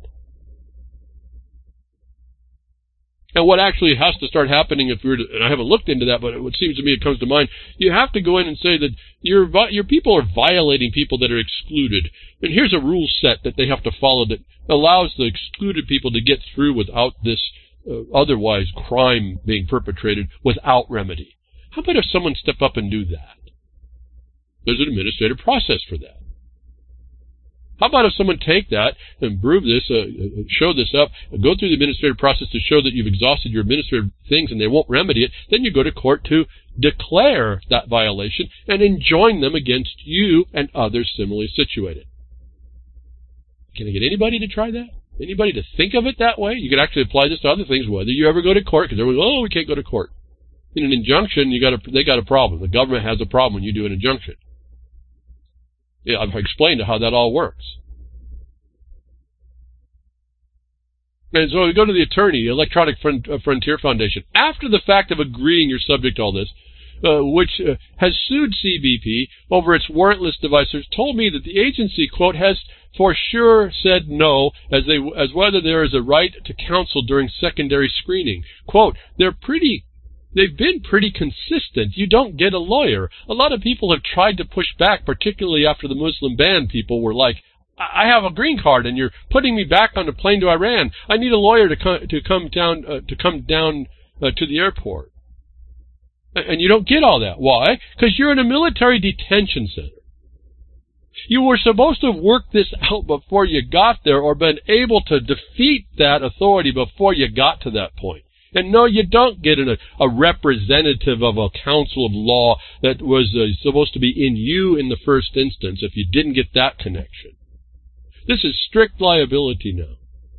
And what actually has to start happening, if we were to, and I haven't looked into that, but it seems to me it comes to mind, you have to go in and say that your your people are violating people that are excluded. And here's a rule set that they have to follow that allows the excluded people to get through without this uh, otherwise crime being perpetrated without remedy. How about if someone step up and do that? There's an administrative process for that. How about if someone take that and prove this, uh, show this up, go through the administrative process to show that you've exhausted your administrative things and they won't remedy it, then you go to court to declare that violation and enjoin them against you and others similarly situated. Can I get anybody to try that? Anybody to think of it that way? You could actually apply this to other things, whether you ever go to court, because everyone's, oh, we can't go to court. In an injunction, you got a, they got a problem. The government has a problem when you do an injunction. Yeah, I've explained how that all works. And so we go to the attorney, Electronic Frontier Foundation. After the fact of agreeing you're subject to all this, uh, which uh, has sued C B P over its warrantless devices, told me that the agency, quote, has for sure said no, as they as whether there is a right to counsel during secondary screening. Quote, they're pretty... They've been pretty consistent. You don't get a lawyer. A lot of people have tried to push back, particularly after the Muslim ban. People were like, I have a green card and you're putting me back on a plane to Iran. I need a lawyer to come, to come down, uh, to come down uh, to the airport. And you don't get all that. Why? Because you're in a military detention center. You were supposed to have worked this out before you got there or been able to defeat that authority before you got to that point. And no, you don't get a, a representative of a council of law that was uh, supposed to be in you in the first instance if you didn't get that connection. This is strict liability now.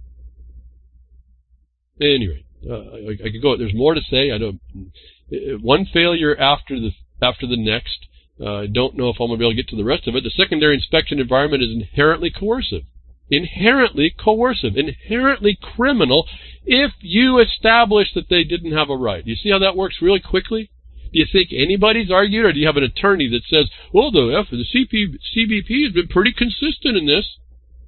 At any rate, uh, I, I could go. There's more to say. I don't. One failure after the after the next. Uh, I don't know if I'm going to be able to get to the rest of it. The secondary inspection environment is inherently coercive. Inherently coercive, inherently criminal if you establish that they didn't have a right. You see how that works really quickly? Do you think anybody's argued, or do you have an attorney that says, well, the, F, the C P, C B P has been pretty consistent in this?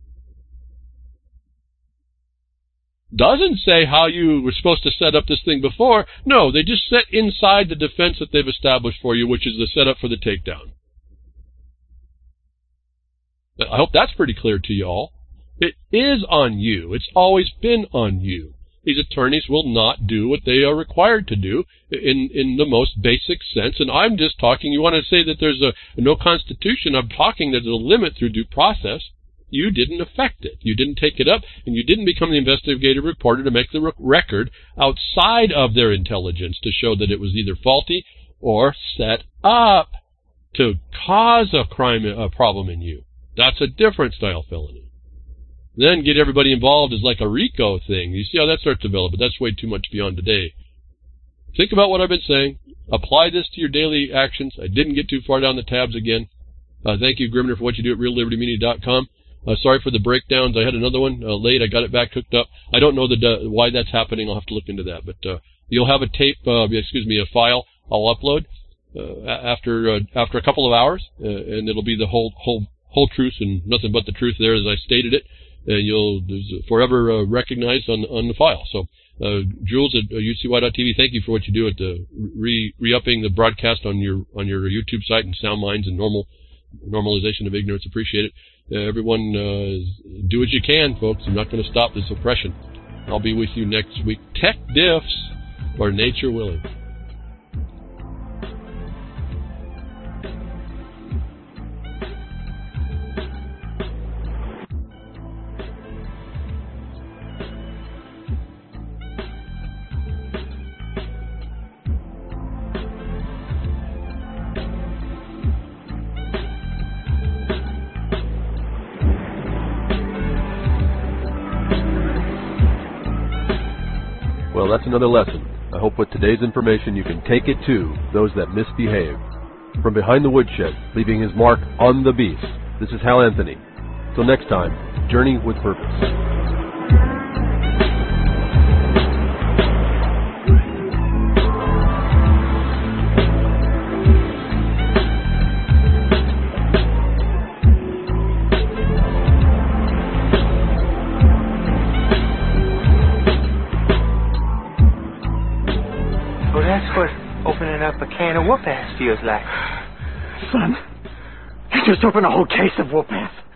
Doesn't say how you were supposed to set up this thing before. No, they just set inside the defense that they've established for you, which is the setup for the takedown. I hope that's pretty clear to you all. It is on you. It's always been on you. These attorneys will not do what they are required to do in, in the most basic sense. And I'm just talking, you want to say that there's a, a no constitution. I'm talking that there's a limit through due process. You didn't affect it. You didn't take it up, and you didn't become the investigative reporter to make the re- record outside of their intelligence to show that it was either faulty or set up to cause a crime, a problem in you. That's a different style felony. Then get everybody involved is like a RICO thing. You see how that starts to develop, but that's way too much beyond today. Think about what I've been saying. Apply this to your daily actions. I didn't get too far down the tabs again. Uh, thank you, Grimner, for what you do at real liberty media dot com. Uh, sorry for the breakdowns. I had another one uh, late. I got it back hooked up. I don't know the uh, why that's happening. I'll have to look into that. But uh, you'll have a tape, uh, excuse me, a file I'll upload uh, after uh, after a couple of hours, uh, and it'll be the whole whole whole truth and nothing but the truth there as I stated it. And you'll forever uh, recognized on on the file. So, uh, Jules at uh, U C Y dot T V, thank you for what you do at the re re-upping the broadcast on your on your YouTube site and Sound Minds and normal normalization of ignorance. Appreciate it. Uh, everyone, uh, do what you can, folks. I'm not going to stop this oppression. I'll be with you next week. Tech diffs, or nature willing. Well, that's another lesson. I hope with today's information you can take it to those that misbehave. From behind the woodshed, leaving his mark on the beast, this is Hal Anthony. Till next time, journey with purpose. half a can of whoop-ass feels like. Son, you just opened a whole case of whoop-ass.